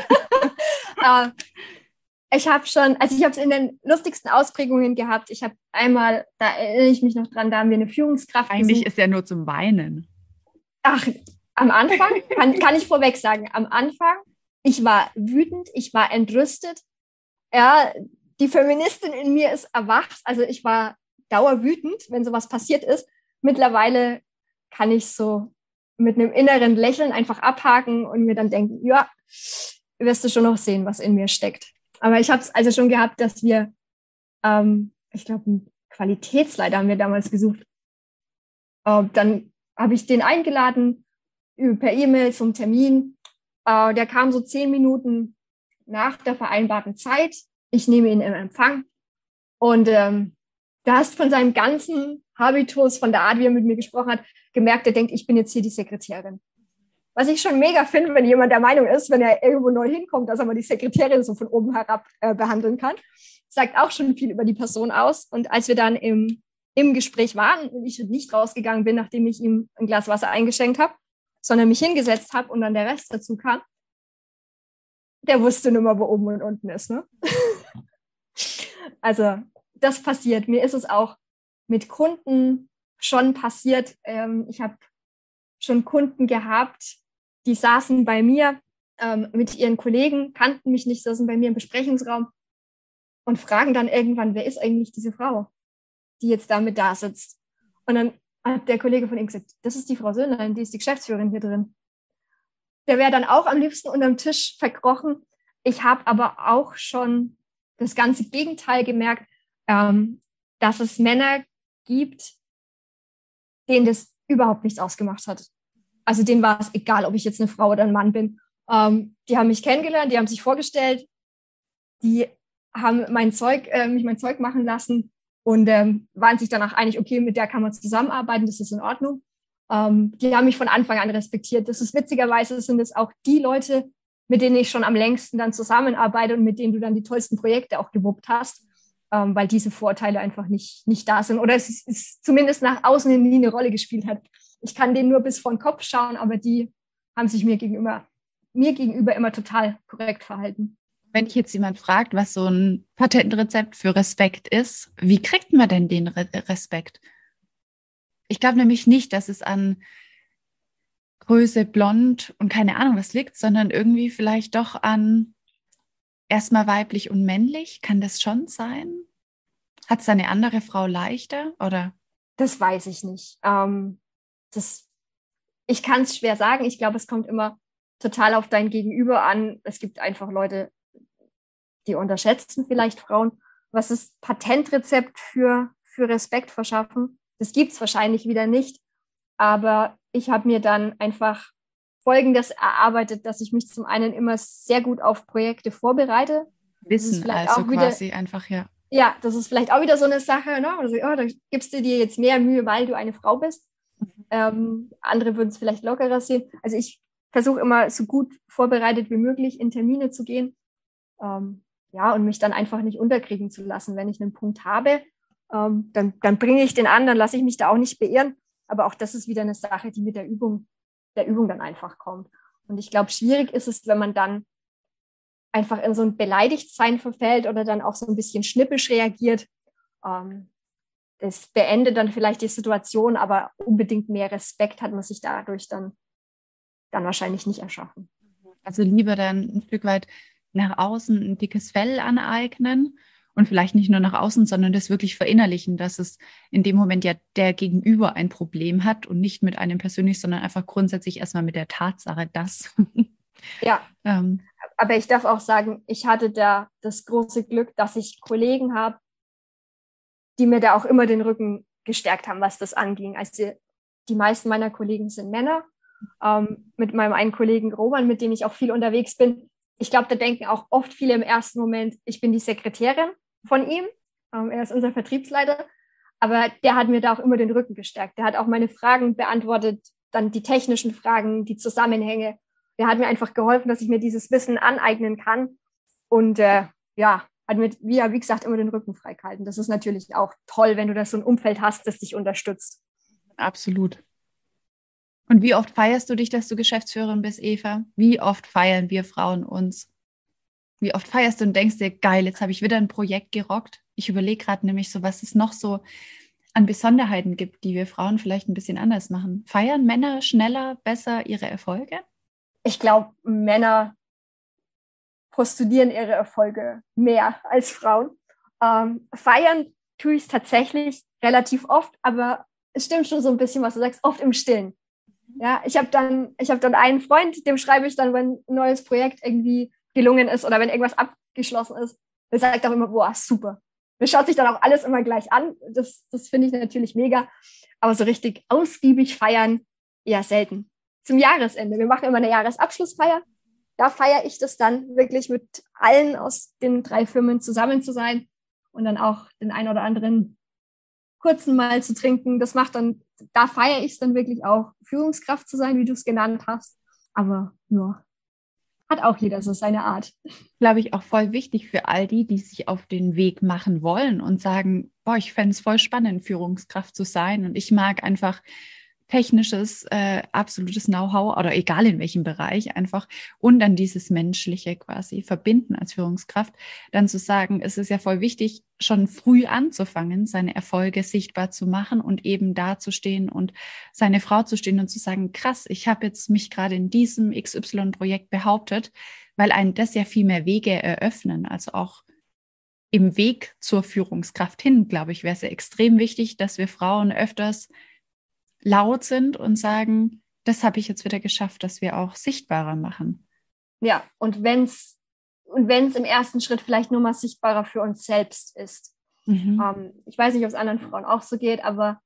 Ich habe es in den lustigsten Ausprägungen gehabt. Ich habe einmal, da erinnere ich mich noch dran, da haben wir eine Führungskraft Eigentlich gesucht. Ist ja nur zum Weinen. Ach, am Anfang, kann ich vorweg sagen, am Anfang, ich war wütend, ich war entrüstet. Ja, die Feministin in mir ist erwacht. Also ich war dauerwütend, wenn sowas passiert ist. Mittlerweile kann ich so mit einem inneren Lächeln einfach abhaken und mir dann denken, ja, wirst du schon noch sehen, was in mir steckt. Aber ich habe es also schon gehabt, dass wir, ich glaube, einen Qualitätsleiter haben wir damals gesucht. Dann habe ich den eingeladen per E-Mail zum Termin. Der kam so 10 Minuten nach der vereinbarten Zeit. Ich nehme ihn in Empfang und du hast von seinem ganzen Habitus, von der Art, wie er mit mir gesprochen hat, gemerkt, er denkt, ich bin jetzt hier die Sekretärin. Was ich schon mega finde, wenn jemand der Meinung ist, wenn er irgendwo neu hinkommt, dass er mal die Sekretärin so von oben herab behandeln kann. Sagt auch schon viel über die Person aus. Und als wir dann im Gespräch waren und ich nicht rausgegangen bin, nachdem ich ihm ein Glas Wasser eingeschenkt habe, sondern mich hingesetzt habe und dann der Rest dazu kam, der wusste nur mal, wo oben und unten ist. Ne? Also das passiert. Mir ist es auch mit Kunden schon passiert. Ich habe schon Kunden gehabt, die saßen bei mir mit ihren Kollegen, kannten mich nicht, saßen bei mir im Besprechungsraum und fragen dann irgendwann, wer ist eigentlich diese Frau, die jetzt damit da sitzt? Und dann hat der Kollege von ihm gesagt, das ist die Frau Söhnlein, die ist die Geschäftsführerin hier drin. der wäre dann auch am liebsten unterm Tisch verkrochen. Ich habe aber auch schon das ganze Gegenteil gemerkt, dass es Männer gibt, denen das überhaupt nichts ausgemacht hat. Also denen war es egal, ob ich jetzt eine Frau oder ein Mann bin. Die haben mich kennengelernt, die haben sich vorgestellt, die haben mich mein Zeug machen lassen und waren sich danach einig, okay, mit der kann man zusammenarbeiten, das ist in Ordnung. Die haben mich von Anfang an respektiert. Das ist witzigerweise, sind es auch die Leute, mit denen ich schon am längsten dann zusammenarbeite und mit denen du dann die tollsten Projekte auch gewuppt hast, weil diese Vorteile einfach nicht da sind oder es zumindest nach außen hin nie eine Rolle gespielt hat. Ich kann denen nur bis vor den Kopf schauen, aber die haben sich mir gegenüber immer total korrekt verhalten. Wenn dich jetzt jemand fragt, was so ein Patentrezept für Respekt ist, wie kriegt man denn den Respekt? Ich glaube nämlich nicht, dass es an Größe, blond und keine Ahnung was liegt, sondern irgendwie vielleicht doch an erstmal weiblich und männlich. Kann das schon sein? Hat es eine andere Frau leichter oder? Das weiß ich nicht. Ich kann es schwer sagen. Ich glaube, es kommt immer total auf dein Gegenüber an. Es gibt einfach Leute, die unterschätzen vielleicht Frauen. Was ist Patentrezept für Respekt verschaffen? Das gibt es wahrscheinlich wieder nicht. Aber ich habe mir dann einfach Folgendes erarbeitet, dass ich mich zum einen immer sehr gut auf Projekte vorbereite. Wissen also quasi einfach, ja. Ja, das ist vielleicht auch wieder so eine Sache, ne? Also, da gibst du dir jetzt mehr Mühe, weil du eine Frau bist. Andere würden es vielleicht lockerer sehen. Also ich versuche immer so gut vorbereitet wie möglich in Termine zu gehen. Und mich dann einfach nicht unterkriegen zu lassen. Wenn ich einen Punkt habe, dann bringe ich den an, dann lasse ich mich da auch nicht beirren. Aber auch das ist wieder eine Sache, die mit der Übung dann einfach kommt. Und ich glaube, schwierig ist es, wenn man dann einfach in so ein Beleidigtsein verfällt oder dann auch so ein bisschen schnippisch reagiert. Das beendet dann vielleicht die Situation, aber unbedingt mehr Respekt hat man sich dadurch dann wahrscheinlich nicht erschaffen. Also lieber dann ein Stück weit nach außen ein dickes Fell aneignen und vielleicht nicht nur nach außen, sondern das wirklich verinnerlichen, dass es in dem Moment ja der Gegenüber ein Problem hat und nicht mit einem persönlich, sondern einfach grundsätzlich erstmal mit der Tatsache, dass. Ja, aber ich darf auch sagen, ich hatte da das große Glück, dass ich Kollegen habe, die mir da auch immer den Rücken gestärkt haben, was das anging. Also die meisten meiner Kollegen sind Männer. Mit meinem einen Kollegen Roman, mit dem ich auch viel unterwegs bin. Ich glaube, da denken auch oft viele im ersten Moment, ich bin die Sekretärin von ihm. Er ist unser Vertriebsleiter. Aber der hat mir da auch immer den Rücken gestärkt. Der hat auch meine Fragen beantwortet, dann die technischen Fragen, die Zusammenhänge. Der hat mir einfach geholfen, dass ich mir dieses Wissen aneignen kann. Und hat mir, wie gesagt, immer den Rücken freigehalten. Das ist natürlich auch toll, wenn du da so ein Umfeld hast, das dich unterstützt. Absolut. Und wie oft feierst du dich, dass du Geschäftsführerin bist, Eva? Wie oft feiern wir Frauen uns? Wie oft feierst du und denkst dir, geil, jetzt habe ich wieder ein Projekt gerockt? Ich überlege gerade nämlich so, was es noch so an Besonderheiten gibt, die wir Frauen vielleicht ein bisschen anders machen. Feiern Männer schneller, besser ihre Erfolge? Ich glaube, Männer postulieren ihre Erfolge mehr als Frauen. Feiern tue ich es tatsächlich relativ oft, aber es stimmt schon so ein bisschen, was du sagst, oft im Stillen. Ja, ich habe dann einen Freund, dem schreibe ich dann, wenn ein neues Projekt irgendwie gelungen ist oder wenn irgendwas abgeschlossen ist. Der sagt auch immer, boah, super. Das schaut sich dann auch alles immer gleich an. Das finde ich natürlich mega. Aber so richtig ausgiebig feiern eher selten. Zum Jahresende. Wir machen immer eine Jahresabschlussfeier. Da feiere ich das dann wirklich mit allen aus den 3 Firmen zusammen zu sein und dann auch den einen oder anderen kurzen Mal zu trinken. Da feiere ich es dann wirklich auch, Führungskraft zu sein, wie du es genannt hast. Aber ja, hat auch jeder so seine Art. Glaube ich auch voll wichtig für all die, die sich auf den Weg machen wollen und sagen, boah, ich fände es voll spannend, Führungskraft zu sein. Und ich mag einfach technisches, absolutes Know-how oder egal in welchem Bereich einfach und dann dieses Menschliche quasi verbinden als Führungskraft, dann zu sagen, es ist ja voll wichtig, schon früh anzufangen, seine Erfolge sichtbar zu machen und eben dazustehen und seine Frau zu stehen und zu sagen, krass, ich habe jetzt mich gerade in diesem XY-Projekt behauptet, weil einen das ja viel mehr Wege eröffnen, also auch im Weg zur Führungskraft hin, glaube ich, wäre es ja extrem wichtig, dass wir Frauen öfters laut sind und sagen, das habe ich jetzt wieder geschafft, dass wir auch sichtbarer machen. Ja, und wenn's im ersten Schritt vielleicht nur mal sichtbarer für uns selbst ist. Ich weiß nicht, ob es anderen Frauen auch so geht, aber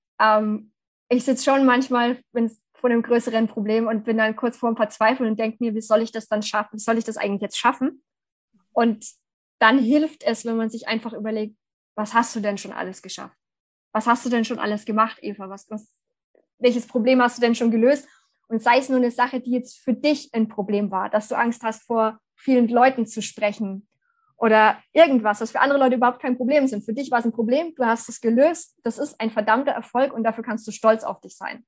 ich sitze schon manchmal vor einem größeren Problem und bin dann kurz vor dem Verzweifeln und denke mir, wie soll ich das dann schaffen? Wie soll ich das eigentlich jetzt schaffen? Und dann hilft es, wenn man sich einfach überlegt, was hast du denn schon alles geschafft? Was hast du denn schon alles gemacht, Eva? Welches Problem hast du denn schon gelöst? Und sei es nur eine Sache, die jetzt für dich ein Problem war, dass du Angst hast, vor vielen Leuten zu sprechen oder irgendwas, was für andere Leute überhaupt kein Problem sind. Für dich war es ein Problem, du hast es gelöst, das ist ein verdammter Erfolg und dafür kannst du stolz auf dich sein.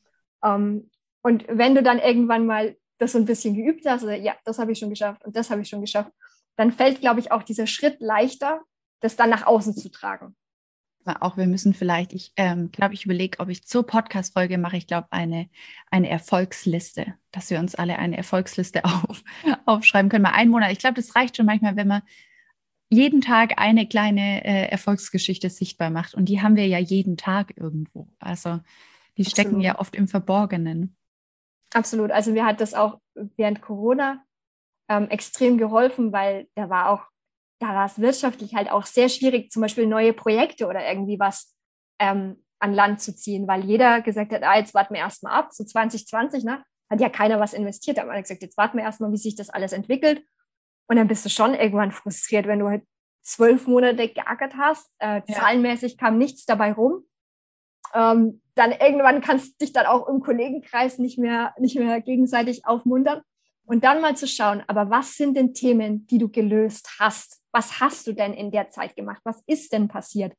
Und wenn du dann irgendwann mal das so ein bisschen geübt hast, also, ja, das habe ich schon geschafft und das habe ich schon geschafft, dann fällt, glaube ich, auch dieser Schritt leichter, das dann nach außen zu tragen. Aber auch wir müssen vielleicht, ich glaube, ich überlege, ob ich zur Podcast-Folge mache, ich glaube, eine Erfolgsliste, dass wir uns alle eine Erfolgsliste aufschreiben können. Mal einen Monat. Ich glaube, das reicht schon manchmal, wenn man jeden Tag eine kleine Erfolgsgeschichte sichtbar macht. Und die haben wir ja jeden Tag irgendwo. Also die stecken ja oft im Verborgenen. Absolut. Also mir hat das auch während Corona extrem geholfen, weil da war es wirtschaftlich halt auch sehr schwierig, zum Beispiel neue Projekte oder irgendwie was an Land zu ziehen, weil jeder gesagt hat, jetzt warten wir erstmal ab, so 2020, ne? Hat ja keiner was investiert, da hat man gesagt, jetzt warten wir erstmal, wie sich das alles entwickelt. Und dann bist du schon irgendwann frustriert, wenn du halt 12 Monate geackert hast, zahlenmäßig kam nichts dabei rum. Dann irgendwann kannst du dich dann auch im Kollegenkreis nicht mehr gegenseitig aufmuntern. Und dann mal zu schauen, aber was sind denn Themen, die du gelöst hast? Was hast du denn in der Zeit gemacht? Was ist denn passiert?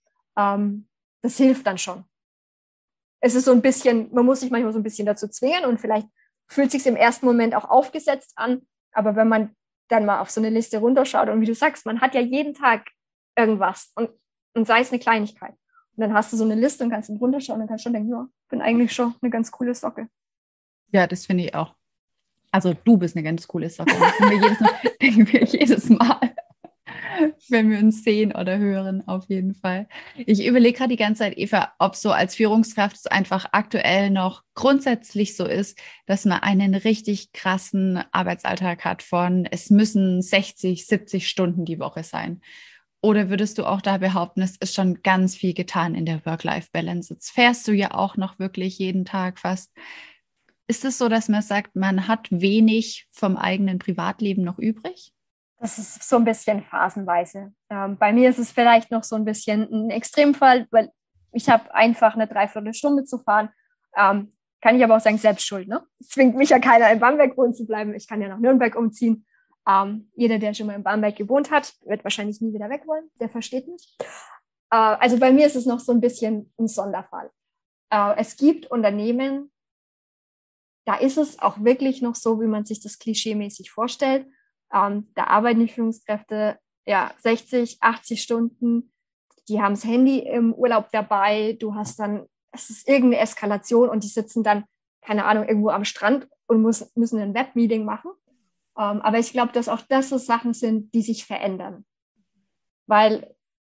Das hilft dann schon. Es ist so ein bisschen, man muss sich manchmal so ein bisschen dazu zwingen und vielleicht fühlt es sich im ersten Moment auch aufgesetzt an, aber wenn man dann mal auf so eine Liste runterschaut und wie du sagst, man hat ja jeden Tag irgendwas und sei es eine Kleinigkeit. Und dann hast du so eine Liste und kannst dann runterschauen und kannst schon denken, ja, bin eigentlich schon eine ganz coole Socke. Ja, das finde ich auch. Also du bist eine ganz coole Socke. Das denken wir jedes Mal, wenn wir uns sehen oder hören, auf jeden Fall. Ich überlege gerade die ganze Zeit, Eva, ob so als Führungskraft es einfach aktuell noch grundsätzlich so ist, dass man einen richtig krassen Arbeitsalltag hat von, es müssen 60, 70 Stunden die Woche sein. Oder würdest du auch da behaupten, es ist schon ganz viel getan in der Work-Life-Balance? Jetzt fährst du ja auch noch wirklich jeden Tag fast. Ist es so, dass man sagt, man hat wenig vom eigenen Privatleben noch übrig? Das ist so ein bisschen phasenweise. Bei mir ist es vielleicht noch so ein bisschen ein Extremfall, weil ich habe einfach eine Dreiviertelstunde zu fahren. Kann ich aber auch sagen, selbst schuld. Ne? Es zwingt mich ja keiner, in Bamberg wohnen zu bleiben. Ich kann ja nach Nürnberg umziehen. Jeder, der schon mal in Bamberg gewohnt hat, wird wahrscheinlich nie wieder weg wollen. Der versteht mich. Also bei mir ist es noch so ein bisschen ein Sonderfall. Es gibt Unternehmen, da ist es auch wirklich noch so, wie man sich das klischeemäßig vorstellt. Da arbeiten die Führungskräfte 60, 80 Stunden. Die haben das Handy im Urlaub dabei. Es ist irgendeine Eskalation und die sitzen dann, keine Ahnung, irgendwo am Strand und müssen ein Webmeeting machen. Aber ich glaube, dass auch das so Sachen sind, die sich verändern. Weil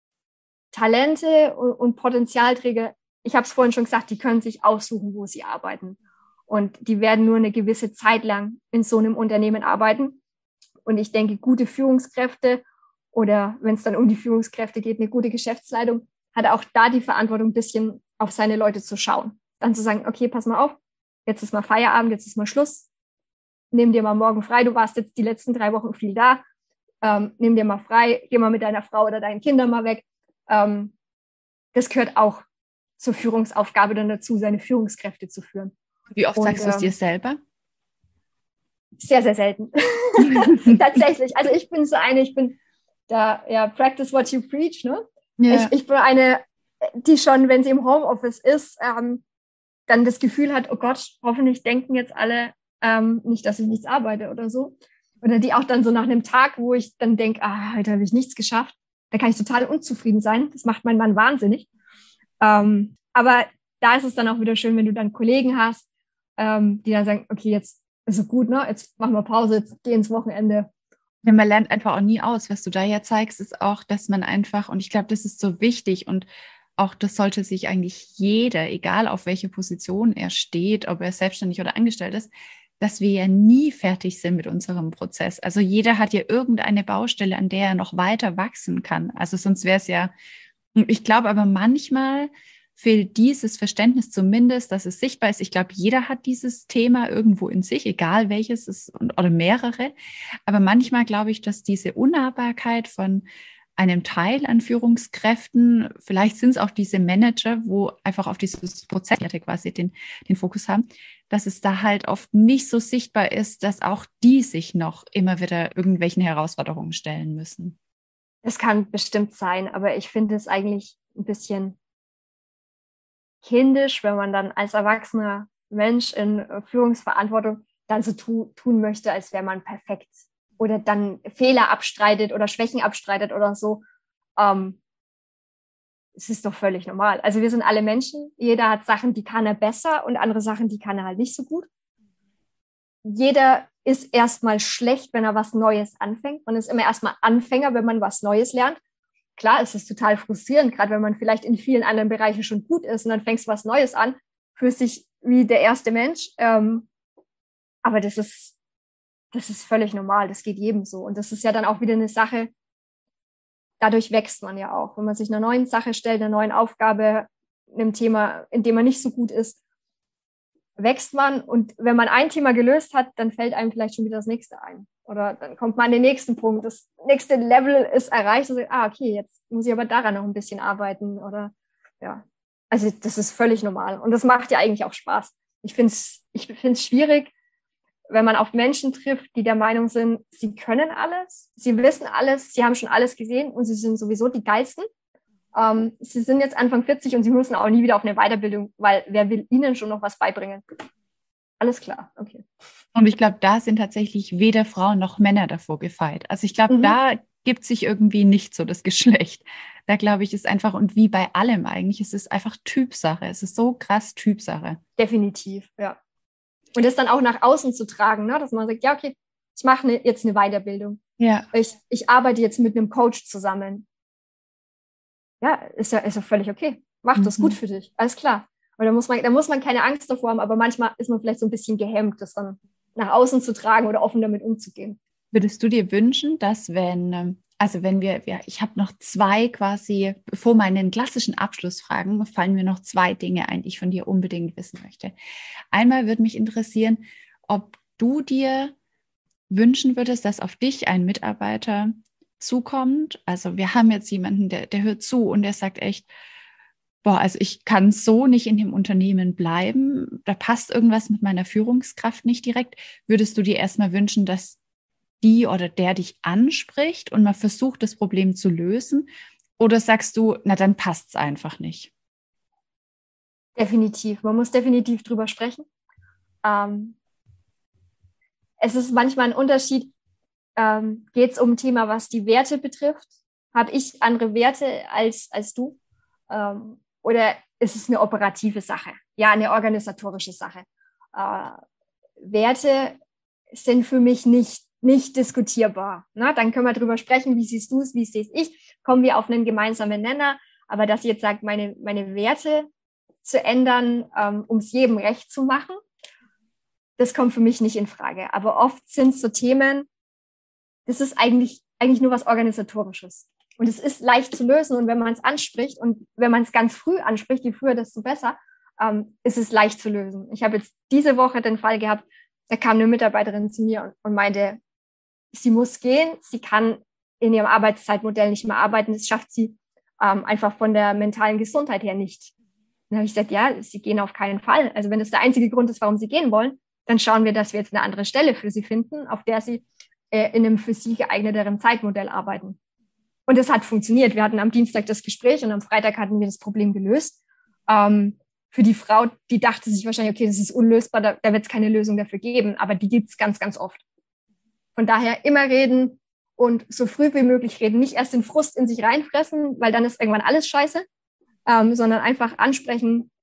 Talente und Potenzialträger, ich habe es vorhin schon gesagt, die können sich aussuchen, wo sie arbeiten. Und die werden nur eine gewisse Zeit lang in so einem Unternehmen arbeiten. Und ich denke, gute Führungskräfte oder wenn es dann um die Führungskräfte geht, eine gute Geschäftsleitung, hat auch da die Verantwortung, ein bisschen auf seine Leute zu schauen. Dann zu sagen, okay, pass mal auf, jetzt ist mal Feierabend, jetzt ist mal Schluss. Nimm dir mal morgen frei, du warst jetzt die letzten 3 Wochen viel da. Nimm dir mal frei, geh mal mit deiner Frau oder deinen Kindern mal weg. Das gehört auch zur Führungsaufgabe dann dazu, seine Führungskräfte zu führen. Wie oft sagst du es dir selber? Sehr, sehr selten. Tatsächlich. Also ich bin so eine, ich bin da, practice what you preach, ne? Ja. Ich bin eine, die schon, wenn sie im Homeoffice ist, dann das Gefühl hat, oh Gott, hoffentlich denken jetzt alle nicht, dass ich nichts arbeite oder so. Oder die auch dann so nach einem Tag, wo ich dann denke, heute habe ich nichts geschafft, da kann ich total unzufrieden sein. Das macht mein Mann wahnsinnig. Aber da ist es dann auch wieder schön, wenn du dann Kollegen hast, die dann sagen, okay, jetzt ist es gut, ne? Jetzt machen wir Pause, jetzt geh ins Wochenende. Ja, man lernt einfach auch nie aus. Was du da ja zeigst, ist auch, dass man einfach, und ich glaube, das ist so wichtig und auch das sollte sich eigentlich jeder, egal auf welche Position er steht, ob er selbstständig oder angestellt ist, dass wir ja nie fertig sind mit unserem Prozess. Also jeder hat ja irgendeine Baustelle, an der er noch weiter wachsen kann. Also sonst wäre es ja, ich glaube aber manchmal fehlt dieses Verständnis zumindest, dass es sichtbar ist. Ich glaube, jeder hat dieses Thema irgendwo in sich, egal welches es oder mehrere. Aber manchmal glaube ich, dass diese Unnahbarkeit von einem Teil an Führungskräften, vielleicht sind es auch diese Manager, wo einfach auf dieses Prozesswerte quasi den Fokus haben, dass es da halt oft nicht so sichtbar ist, dass auch die sich noch immer wieder irgendwelchen Herausforderungen stellen müssen. Es kann bestimmt sein, aber ich finde es eigentlich ein bisschen kindisch, wenn man dann als erwachsener Mensch in Führungsverantwortung dann so tun möchte, als wäre man perfekt oder dann Fehler abstreitet oder Schwächen abstreitet oder so. Es ist doch völlig normal. Also wir sind alle Menschen. Jeder hat Sachen, die kann er besser und andere Sachen, die kann er halt nicht so gut. Jeder ist erstmal schlecht, wenn er was Neues anfängt. Man ist immer erstmal Anfänger, wenn man was Neues lernt. Klar, es ist total frustrierend, gerade wenn man vielleicht in vielen anderen Bereichen schon gut ist und dann fängst du was Neues an, fühlst dich wie der erste Mensch. Aber das ist völlig normal, das geht jedem so. Und das ist ja dann auch wieder eine Sache, dadurch wächst man ja auch. Wenn man sich einer neuen Sache stellt, einer neuen Aufgabe, einem Thema, in dem man nicht so gut ist, wächst man. Und wenn man ein Thema gelöst hat, dann fällt einem vielleicht schon wieder das nächste ein. Oder dann kommt man an den nächsten Punkt. Das nächste Level ist erreicht. Und sagt, okay, jetzt muss ich aber daran noch ein bisschen arbeiten. Oder ja, also das ist völlig normal. Und das macht ja eigentlich auch Spaß. Ich finde es schwierig, wenn man auf Menschen trifft, die der Meinung sind, sie können alles, sie wissen alles, sie haben schon alles gesehen und sie sind sowieso die Geilsten. Sie sind jetzt Anfang 40 und sie müssen auch nie wieder auf eine Weiterbildung, weil wer will ihnen schon noch was beibringen? Alles klar, okay. Und ich glaube, da sind tatsächlich weder Frauen noch Männer davor gefeit. Also ich glaube, da gibt sich irgendwie nicht so das Geschlecht. Da glaube ich, ist einfach, und wie bei allem eigentlich, es ist einfach Typsache. Es ist so krass Typsache. Definitiv, ja. Und das dann auch nach außen zu tragen, ne? Dass man sagt, ja, okay, ich mache jetzt eine Weiterbildung. Ja. Ich arbeite jetzt mit einem Coach zusammen. Ja, ist ja völlig okay. Mach das gut für dich, alles klar. Und da muss man keine Angst davor haben, aber manchmal ist man vielleicht so ein bisschen gehemmt, das dann nach außen zu tragen oder offen damit umzugehen. Würdest du dir wünschen, dass ich habe noch zwei quasi, vor meinen klassischen Abschlussfragen, fallen mir noch zwei Dinge ein, die ich von dir unbedingt wissen möchte. Einmal würde mich interessieren, ob du dir wünschen würdest, dass auf dich ein Mitarbeiter zukommt. Also wir haben jetzt jemanden, der hört zu und der sagt echt, also ich kann so nicht in dem Unternehmen bleiben, da passt irgendwas mit meiner Führungskraft nicht direkt. Würdest du dir erstmal wünschen, dass die oder der dich anspricht und man versucht, das Problem zu lösen? Oder sagst du, na dann passt es einfach nicht? Definitiv. Man muss definitiv drüber sprechen. Es ist manchmal ein Unterschied, geht es um ein Thema, was die Werte betrifft? Habe ich andere Werte als du? Oder ist es eine operative Sache? Ja, eine organisatorische Sache. Werte sind für mich nicht diskutierbar. Na, dann können wir drüber sprechen, wie siehst du es, wie sehe ich? Kommen wir auf einen gemeinsamen Nenner? Aber dass ich jetzt sage, meine Werte zu ändern, um es jedem recht zu machen, das kommt für mich nicht in Frage. Aber oft sind es so Themen, das ist eigentlich nur was Organisatorisches. Und es ist leicht zu lösen. Und wenn man es anspricht und wenn man es ganz früh anspricht, je früher, desto besser, ist es leicht zu lösen. Ich habe jetzt diese Woche den Fall gehabt, da kam eine Mitarbeiterin zu mir und meinte, sie muss gehen, sie kann in ihrem Arbeitszeitmodell nicht mehr arbeiten, das schafft sie einfach von der mentalen Gesundheit her nicht. Dann habe ich gesagt, ja, sie gehen auf keinen Fall. Also wenn das der einzige Grund ist, warum sie gehen wollen, dann schauen wir, dass wir jetzt eine andere Stelle für sie finden, auf der sie in einem für sie geeigneteren Zeitmodell arbeiten. Und es hat funktioniert. Wir hatten am Dienstag das Gespräch und am Freitag hatten wir das Problem gelöst. Für die Frau, die dachte sich wahrscheinlich, okay, das ist unlösbar, da wird es keine Lösung dafür geben, aber die gibt es ganz, ganz oft. Von daher immer reden und so früh wie möglich reden. Nicht erst den Frust in sich reinfressen, weil dann ist irgendwann alles scheiße, sondern einfach ansprechen.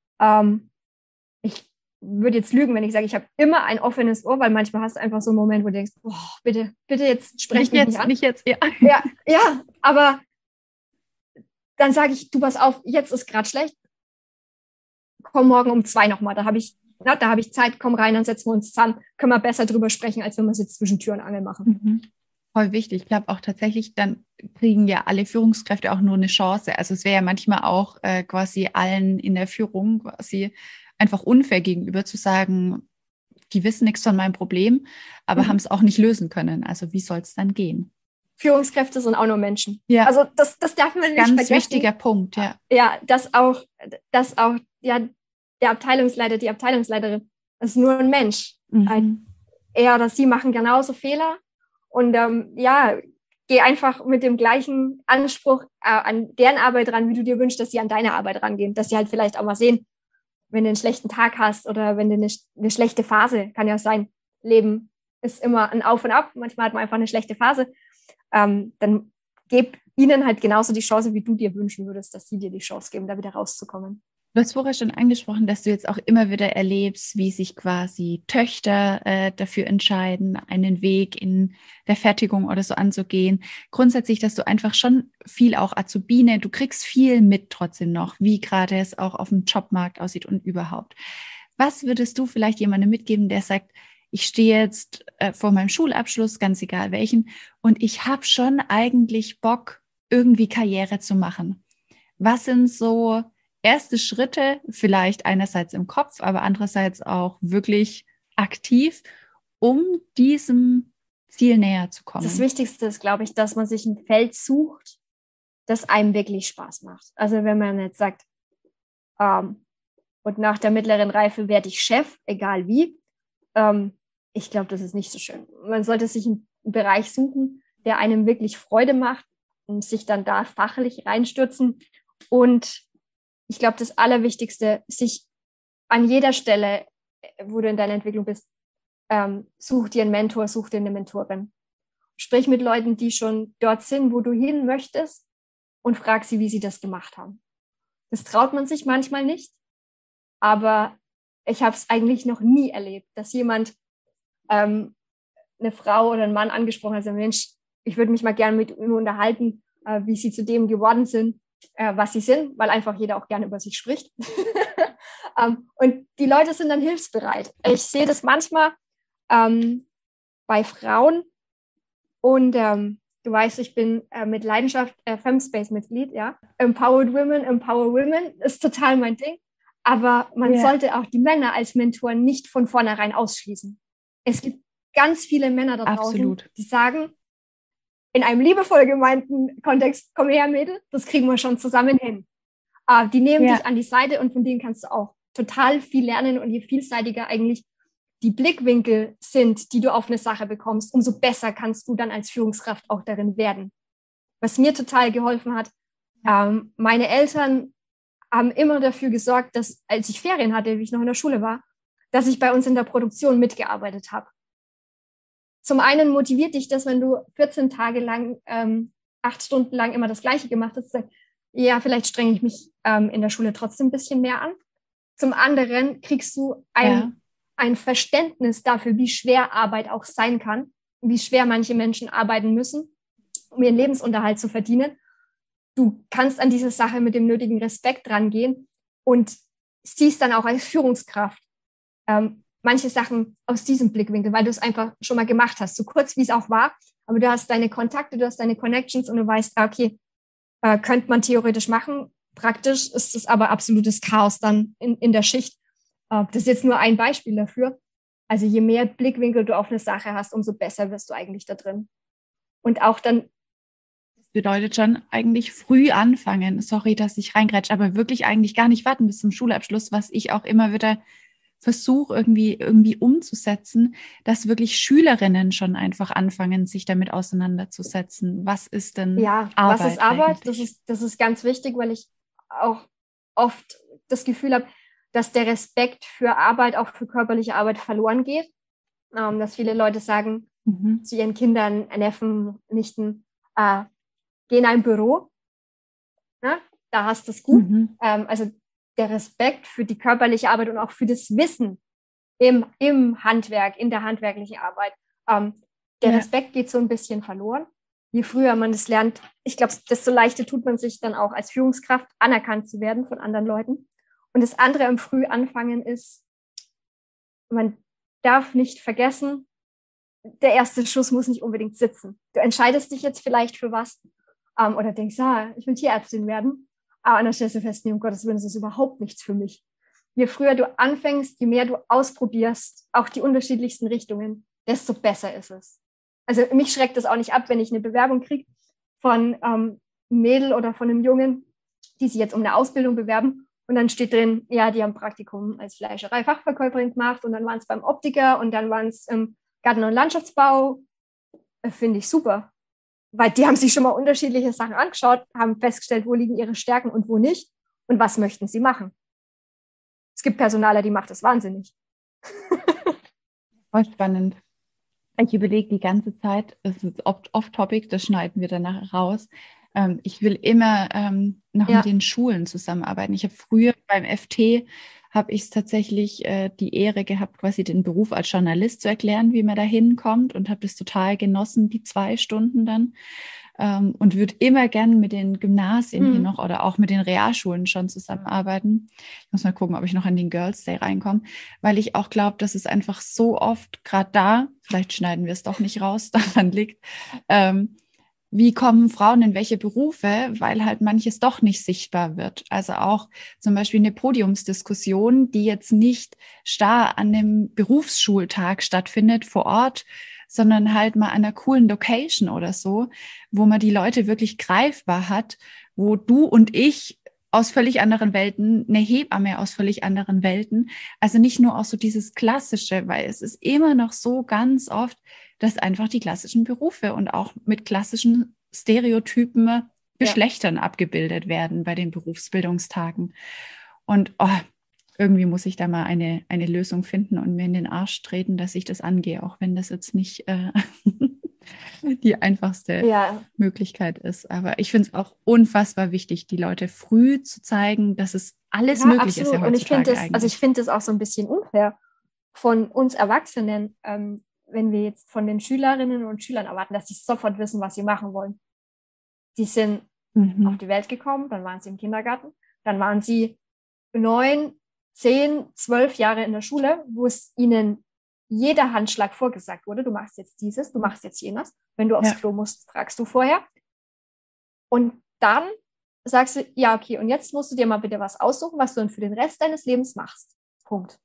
Ich würde jetzt lügen, wenn ich sage, ich habe immer ein offenes Ohr, weil manchmal hast du einfach so einen Moment, wo du denkst, bitte jetzt sprech mich nicht an. Nicht jetzt, ja. Ja, aber dann sage ich, du pass auf, jetzt ist gerade schlecht, komm morgen um 2 nochmal, da habe ich Zeit, komm rein, dann setzen wir uns zusammen, können wir besser drüber sprechen, als wenn wir es jetzt zwischen Tür und Angel machen. Mhm. Voll wichtig. Ich glaube auch tatsächlich, dann kriegen ja alle Führungskräfte auch nur eine Chance. Also es wäre ja manchmal auch quasi allen in der Führung quasi einfach unfair gegenüber zu sagen, die wissen nichts von meinem Problem, aber haben es auch nicht lösen können. Also wie soll es dann gehen? Führungskräfte sind auch nur Menschen. Ja. Also das darf man nicht Ganz vergessen. wichtiger Punkt, ja. Ja, dass auch ja, der Abteilungsleiter, die Abteilungsleiterin, das ist nur ein Mensch. Er oder sie machen genauso Fehler. Und ja, geh einfach mit dem gleichen Anspruch an deren Arbeit ran, wie du dir wünschst, dass sie an deine Arbeit rangehen. Dass sie halt vielleicht auch mal sehen, wenn du einen schlechten Tag hast oder wenn du eine schlechte Phase, kann ja sein, Leben ist immer ein Auf und Ab, manchmal hat man einfach eine schlechte Phase, dann gib ihnen halt genauso die Chance, wie du dir wünschen würdest, dass sie dir die Chance geben, da wieder rauszukommen. Du hast vorher schon angesprochen, dass du jetzt auch immer wieder erlebst, wie sich quasi Töchter dafür entscheiden, einen Weg in der Fertigung oder so anzugehen. Grundsätzlich, dass du einfach schon viel auch Azubine, du kriegst viel mit trotzdem noch, wie gerade es auch auf dem Jobmarkt aussieht und überhaupt. Was würdest du vielleicht jemandem mitgeben, der sagt, ich stehe jetzt vor meinem Schulabschluss, ganz egal welchen, und ich habe schon eigentlich Bock, irgendwie Karriere zu machen? Was sind so erste Schritte, vielleicht einerseits im Kopf, aber andererseits auch wirklich aktiv, um diesem Ziel näher zu kommen? Das Wichtigste ist, glaube ich, dass man sich ein Feld sucht, das einem wirklich Spaß macht. Also wenn man jetzt sagt, und nach der mittleren Reife werde ich Chef, egal wie, ich glaube, das ist nicht so schön. Man sollte sich einen Bereich suchen, der einem wirklich Freude macht und sich dann da fachlich reinstürzen. Und ich glaube, das Allerwichtigste, sich an jeder Stelle, wo du in deiner Entwicklung bist, such dir einen Mentor, such dir eine Mentorin. Sprich mit Leuten, die schon dort sind, wo du hin möchtest, und frag sie, wie sie das gemacht haben. Das traut man sich manchmal nicht, aber ich habe es eigentlich noch nie erlebt, dass jemand eine Frau oder einen Mann angesprochen hat, also Mensch, ich würde mich mal gerne mit ihm unterhalten, wie sie zu dem geworden sind, was sie sind, weil einfach jeder auch gerne über sich spricht. Und die Leute sind dann hilfsbereit. Ich sehe das manchmal bei Frauen und du weißt, ich bin mit Leidenschaft Femspace-Mitglied, ja. Empower Women ist total mein Ding. Aber man sollte auch die Männer als Mentoren nicht von vornherein ausschließen. Es gibt ganz viele Männer da draußen, die sagen, in einem liebevoll gemeinten Kontext, komm her, Mädel, das kriegen wir schon zusammen hin. Die nehmen dich an die Seite und von denen kannst du auch total viel lernen. Und je vielseitiger eigentlich die Blickwinkel sind, die du auf eine Sache bekommst, umso besser kannst du dann als Führungskraft auch darin werden. Was mir total geholfen hat, meine Eltern haben immer dafür gesorgt, dass, als ich Ferien hatte, wie ich noch in der Schule war, dass ich bei uns in der Produktion mitgearbeitet habe. Zum einen motiviert dich das, wenn du 14 Tage lang, 8 Stunden lang immer das Gleiche gemacht hast, ja, vielleicht strenge ich mich in der Schule trotzdem ein bisschen mehr an. Zum anderen kriegst du ein Verständnis dafür, wie schwer Arbeit auch sein kann, wie schwer manche Menschen arbeiten müssen, um ihren Lebensunterhalt zu verdienen. Du kannst an diese Sache mit dem nötigen Respekt rangehen und siehst dann auch als Führungskraft manche Sachen aus diesem Blickwinkel, weil du es einfach schon mal gemacht hast, so kurz wie es auch war, aber du hast deine Kontakte, du hast deine Connections und du weißt, okay, könnte man theoretisch machen, praktisch ist es aber absolutes Chaos dann in der Schicht. Das ist jetzt nur ein Beispiel dafür. Also je mehr Blickwinkel du auf eine Sache hast, umso besser wirst du eigentlich da drin. Und auch dann bedeutet schon eigentlich früh anfangen. Sorry, dass ich reingrätsche, aber wirklich eigentlich gar nicht warten bis zum Schulabschluss, was ich auch immer wieder versuche irgendwie umzusetzen, dass wirklich Schülerinnen schon einfach anfangen, sich damit auseinanderzusetzen. Was ist denn Arbeit? Was ist Arbeit? Das ist ganz wichtig, weil ich auch oft das Gefühl habe, dass der Respekt für Arbeit, auch für körperliche Arbeit verloren geht. Dass viele Leute sagen zu ihren Kindern, Neffen, Nichten, geh in ein Büro, ne? Da hast du es gut. Also der Respekt für die körperliche Arbeit und auch für das Wissen im Handwerk, in der handwerklichen Arbeit. Der Respekt geht so ein bisschen verloren. je früher man das lernt, ich glaube, desto leichter tut man sich dann auch als Führungskraft anerkannt zu werden von anderen Leuten. Und das andere am Frühanfangen ist, man darf nicht vergessen, der erste Schuss muss nicht unbedingt sitzen. Du entscheidest dich jetzt vielleicht für was oder denkst, ich will Tierärztin werden, aber dann stellst du fest, nee, um Gottes Willen, das ist überhaupt nichts für mich. Je früher du anfängst, je mehr du ausprobierst, auch die unterschiedlichsten Richtungen, desto besser ist es. Also mich schreckt es auch nicht ab, wenn ich eine Bewerbung kriege von einem Mädel oder von einem Jungen, die sich jetzt um eine Ausbildung bewerben und dann steht drin, ja, die haben Praktikum als Fleischerei-Fachverkäuferin gemacht und dann waren es beim Optiker und dann waren es im Garten- und Landschaftsbau. Finde ich super, weil die haben sich schon mal unterschiedliche Sachen angeschaut, haben festgestellt, wo liegen ihre Stärken und wo nicht und was möchten sie machen. Es gibt Personaler, die macht das wahnsinnig. Voll spannend. Ich überlege die ganze Zeit, es ist off-topic, das schneiden wir danach raus. Ich will immer noch mit den Schulen zusammenarbeiten. Ich habe früher beim FT, habe ich es tatsächlich die Ehre gehabt, quasi den Beruf als Journalist zu erklären, wie man da hinkommt und habe das total genossen, die 2 Stunden dann. Und würde immer gern mit den Gymnasien hier noch oder auch mit den Realschulen schon zusammenarbeiten. Ich muss mal gucken, ob ich noch an den Girls Day reinkomme, weil ich auch glaube, dass es einfach so oft gerade da, vielleicht schneiden wir es doch nicht raus, daran liegt, wie kommen Frauen in welche Berufe, weil halt manches doch nicht sichtbar wird. Also auch zum Beispiel eine Podiumsdiskussion, die jetzt nicht starr an einem Berufsschultag stattfindet vor Ort, sondern halt mal an einer coolen Location oder so, wo man die Leute wirklich greifbar hat, wo du und ich aus völlig anderen Welten, eine Hebamme aus völlig anderen Welten, also nicht nur auch so dieses Klassische, weil es ist immer noch so ganz oft, dass einfach die klassischen Berufe und auch mit klassischen Stereotypen Geschlechtern abgebildet werden bei den Berufsbildungstagen. Und irgendwie muss ich da mal eine Lösung finden und mir in den Arsch treten, dass ich das angehe, auch wenn das jetzt nicht die einfachste Möglichkeit ist. Aber ich finde es auch unfassbar wichtig, die Leute früh zu zeigen, dass es alles möglich ist. Ja, und ich finde es auch so ein bisschen unfair von uns Erwachsenen, wenn wir jetzt von den Schülerinnen und Schülern erwarten, dass sie sofort wissen, was sie machen wollen. Die sind auf die Welt gekommen, dann waren sie im Kindergarten, dann waren sie 9, 10, 12 Jahre in der Schule, wo es ihnen jeder Handschlag vorgesagt wurde, du machst jetzt dieses, du machst jetzt jenes. Wenn du aufs Klo musst, fragst du vorher. Und dann sagst du, ja, okay, und jetzt musst du dir mal bitte was aussuchen, was du dann für den Rest deines Lebens machst. Punkt.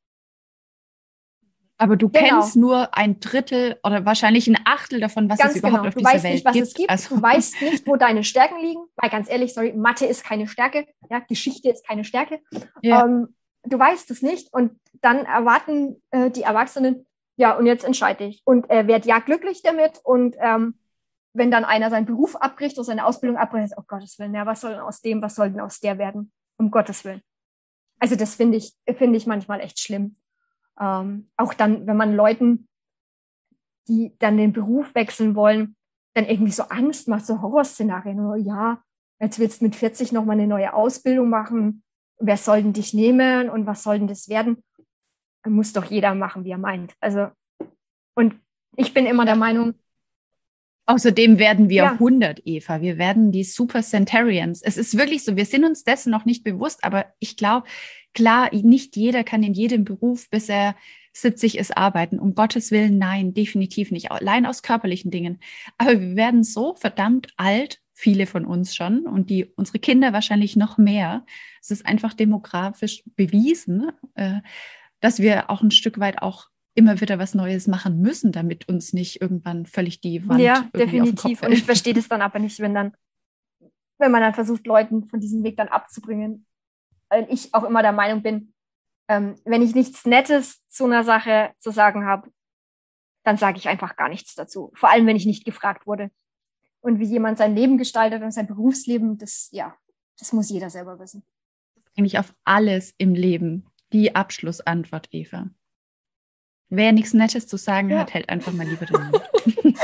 Aber du kennst nur 1/3 oder wahrscheinlich 1/8 davon, was es überhaupt auf dieser Welt gibt. Du weißt nicht, was es gibt. Also. Du weißt nicht, wo deine Stärken liegen. Weil ganz ehrlich, Mathe ist keine Stärke. Ja, Geschichte ist keine Stärke. Ja. Du weißt es nicht. Und dann erwarten die Erwachsenen, ja, und jetzt entscheide ich. Und er wird ja glücklich damit. Und wenn dann einer seinen Beruf abbricht oder seine Ausbildung abbricht, oh Gottes Willen, ja, was soll denn aus dem, was soll denn aus der werden? Um Gottes Willen. Also das finde ich manchmal echt schlimm. Auch dann, wenn man Leuten, die dann den Beruf wechseln wollen, dann irgendwie so Angst macht, so Horrorszenarien. Oh, ja, jetzt willst du mit 40 nochmal eine neue Ausbildung machen. Wer soll denn dich nehmen und was soll denn das werden? Dann muss doch jeder machen, wie er meint. Also, und ich bin immer der Meinung, außerdem werden wir 100, Eva. Wir werden die Super Centurions. Es ist wirklich so, wir sind uns dessen noch nicht bewusst, aber ich glaube, klar, nicht jeder kann in jedem Beruf, bis er 70 ist, arbeiten. Um Gottes Willen, nein, definitiv nicht. Allein aus körperlichen Dingen. Aber wir werden so verdammt alt, viele von uns schon, und unsere Kinder wahrscheinlich noch mehr. Es ist einfach demografisch bewiesen, dass wir auch ein Stück weit auch immer wieder was Neues machen müssen, damit uns nicht irgendwann völlig die Wand irgendwie auf den Kopf fällt. Und ich verstehe das dann aber nicht, wenn man dann versucht, Leuten von diesem Weg dann abzubringen. Weil ich auch immer der Meinung bin, wenn ich nichts Nettes zu einer Sache zu sagen habe, dann sage ich einfach gar nichts dazu. Vor allem, wenn ich nicht gefragt wurde. Und wie jemand sein Leben gestaltet und sein Berufsleben, das muss jeder selber wissen. Das ist eigentlich auf alles im Leben die Abschlussantwort, Eva. Wer nichts Nettes zu sagen hat, hält einfach mal lieber den Mund.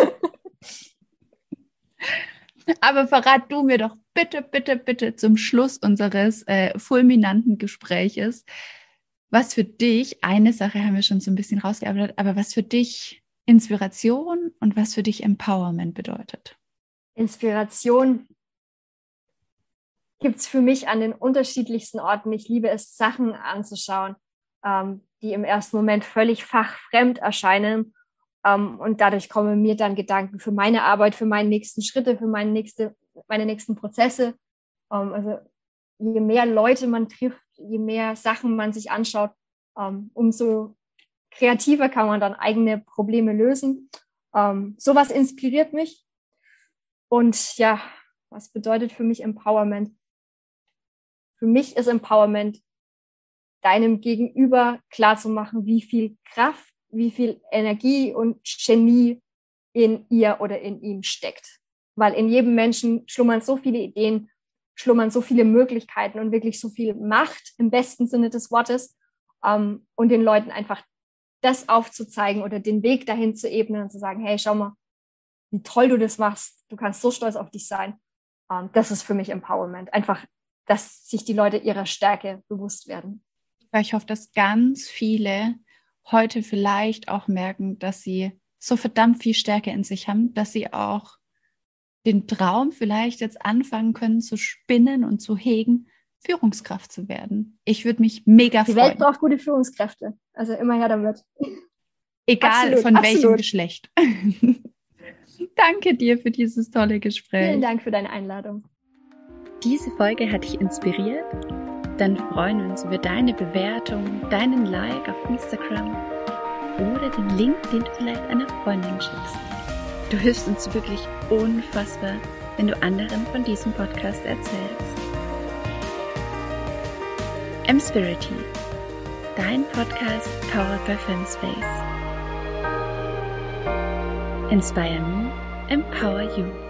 Aber verrat du mir doch bitte, bitte, bitte zum Schluss unseres fulminanten Gespräches, was für dich, eine Sache haben wir schon so ein bisschen rausgearbeitet, aber was für dich Inspiration und was für dich Empowerment bedeutet. Inspiration gibt es für mich an den unterschiedlichsten Orten. Ich liebe es, Sachen anzuschauen, die im ersten Moment völlig fachfremd erscheinen. Und dadurch kommen mir dann Gedanken für meine Arbeit, für meine nächsten Schritte, für meine nächsten Prozesse. Also je mehr Leute man trifft, je mehr Sachen man sich anschaut, umso kreativer kann man dann eigene Probleme lösen. Sowas inspiriert mich. Und ja, was bedeutet für mich Empowerment? Für mich ist Empowerment, deinem Gegenüber klarzumachen, wie viel Kraft, wie viel Energie und Genie in ihr oder in ihm steckt. Weil in jedem Menschen schlummern so viele Ideen, schlummern so viele Möglichkeiten und wirklich so viel Macht im besten Sinne des Wortes, und den Leuten einfach das aufzuzeigen oder den Weg dahin zu ebnen und zu sagen, hey, schau mal, wie toll du das machst, du kannst so stolz auf dich sein. Das ist für mich Empowerment. Einfach, dass sich die Leute ihrer Stärke bewusst werden. Ich hoffe, dass ganz viele heute vielleicht auch merken, dass sie so verdammt viel Stärke in sich haben, dass sie auch den Traum vielleicht jetzt anfangen können zu spinnen und zu hegen, Führungskraft zu werden. Ich würde mich mega freuen. Die Welt braucht gute Führungskräfte. Also immer her damit. Egal absolut, von welchem Geschlecht. Danke dir für dieses tolle Gespräch. Vielen Dank für deine Einladung. Diese Folge hat dich inspiriert? Dann freuen wir uns über deine Bewertung, deinen Like auf Instagram oder den Link, den du vielleicht einer Freundin schickst. Du hilfst uns wirklich unfassbar, wenn du anderen von diesem Podcast erzählst. Mspirity, dein Podcast powered by Femspace. Inspire me, empower you.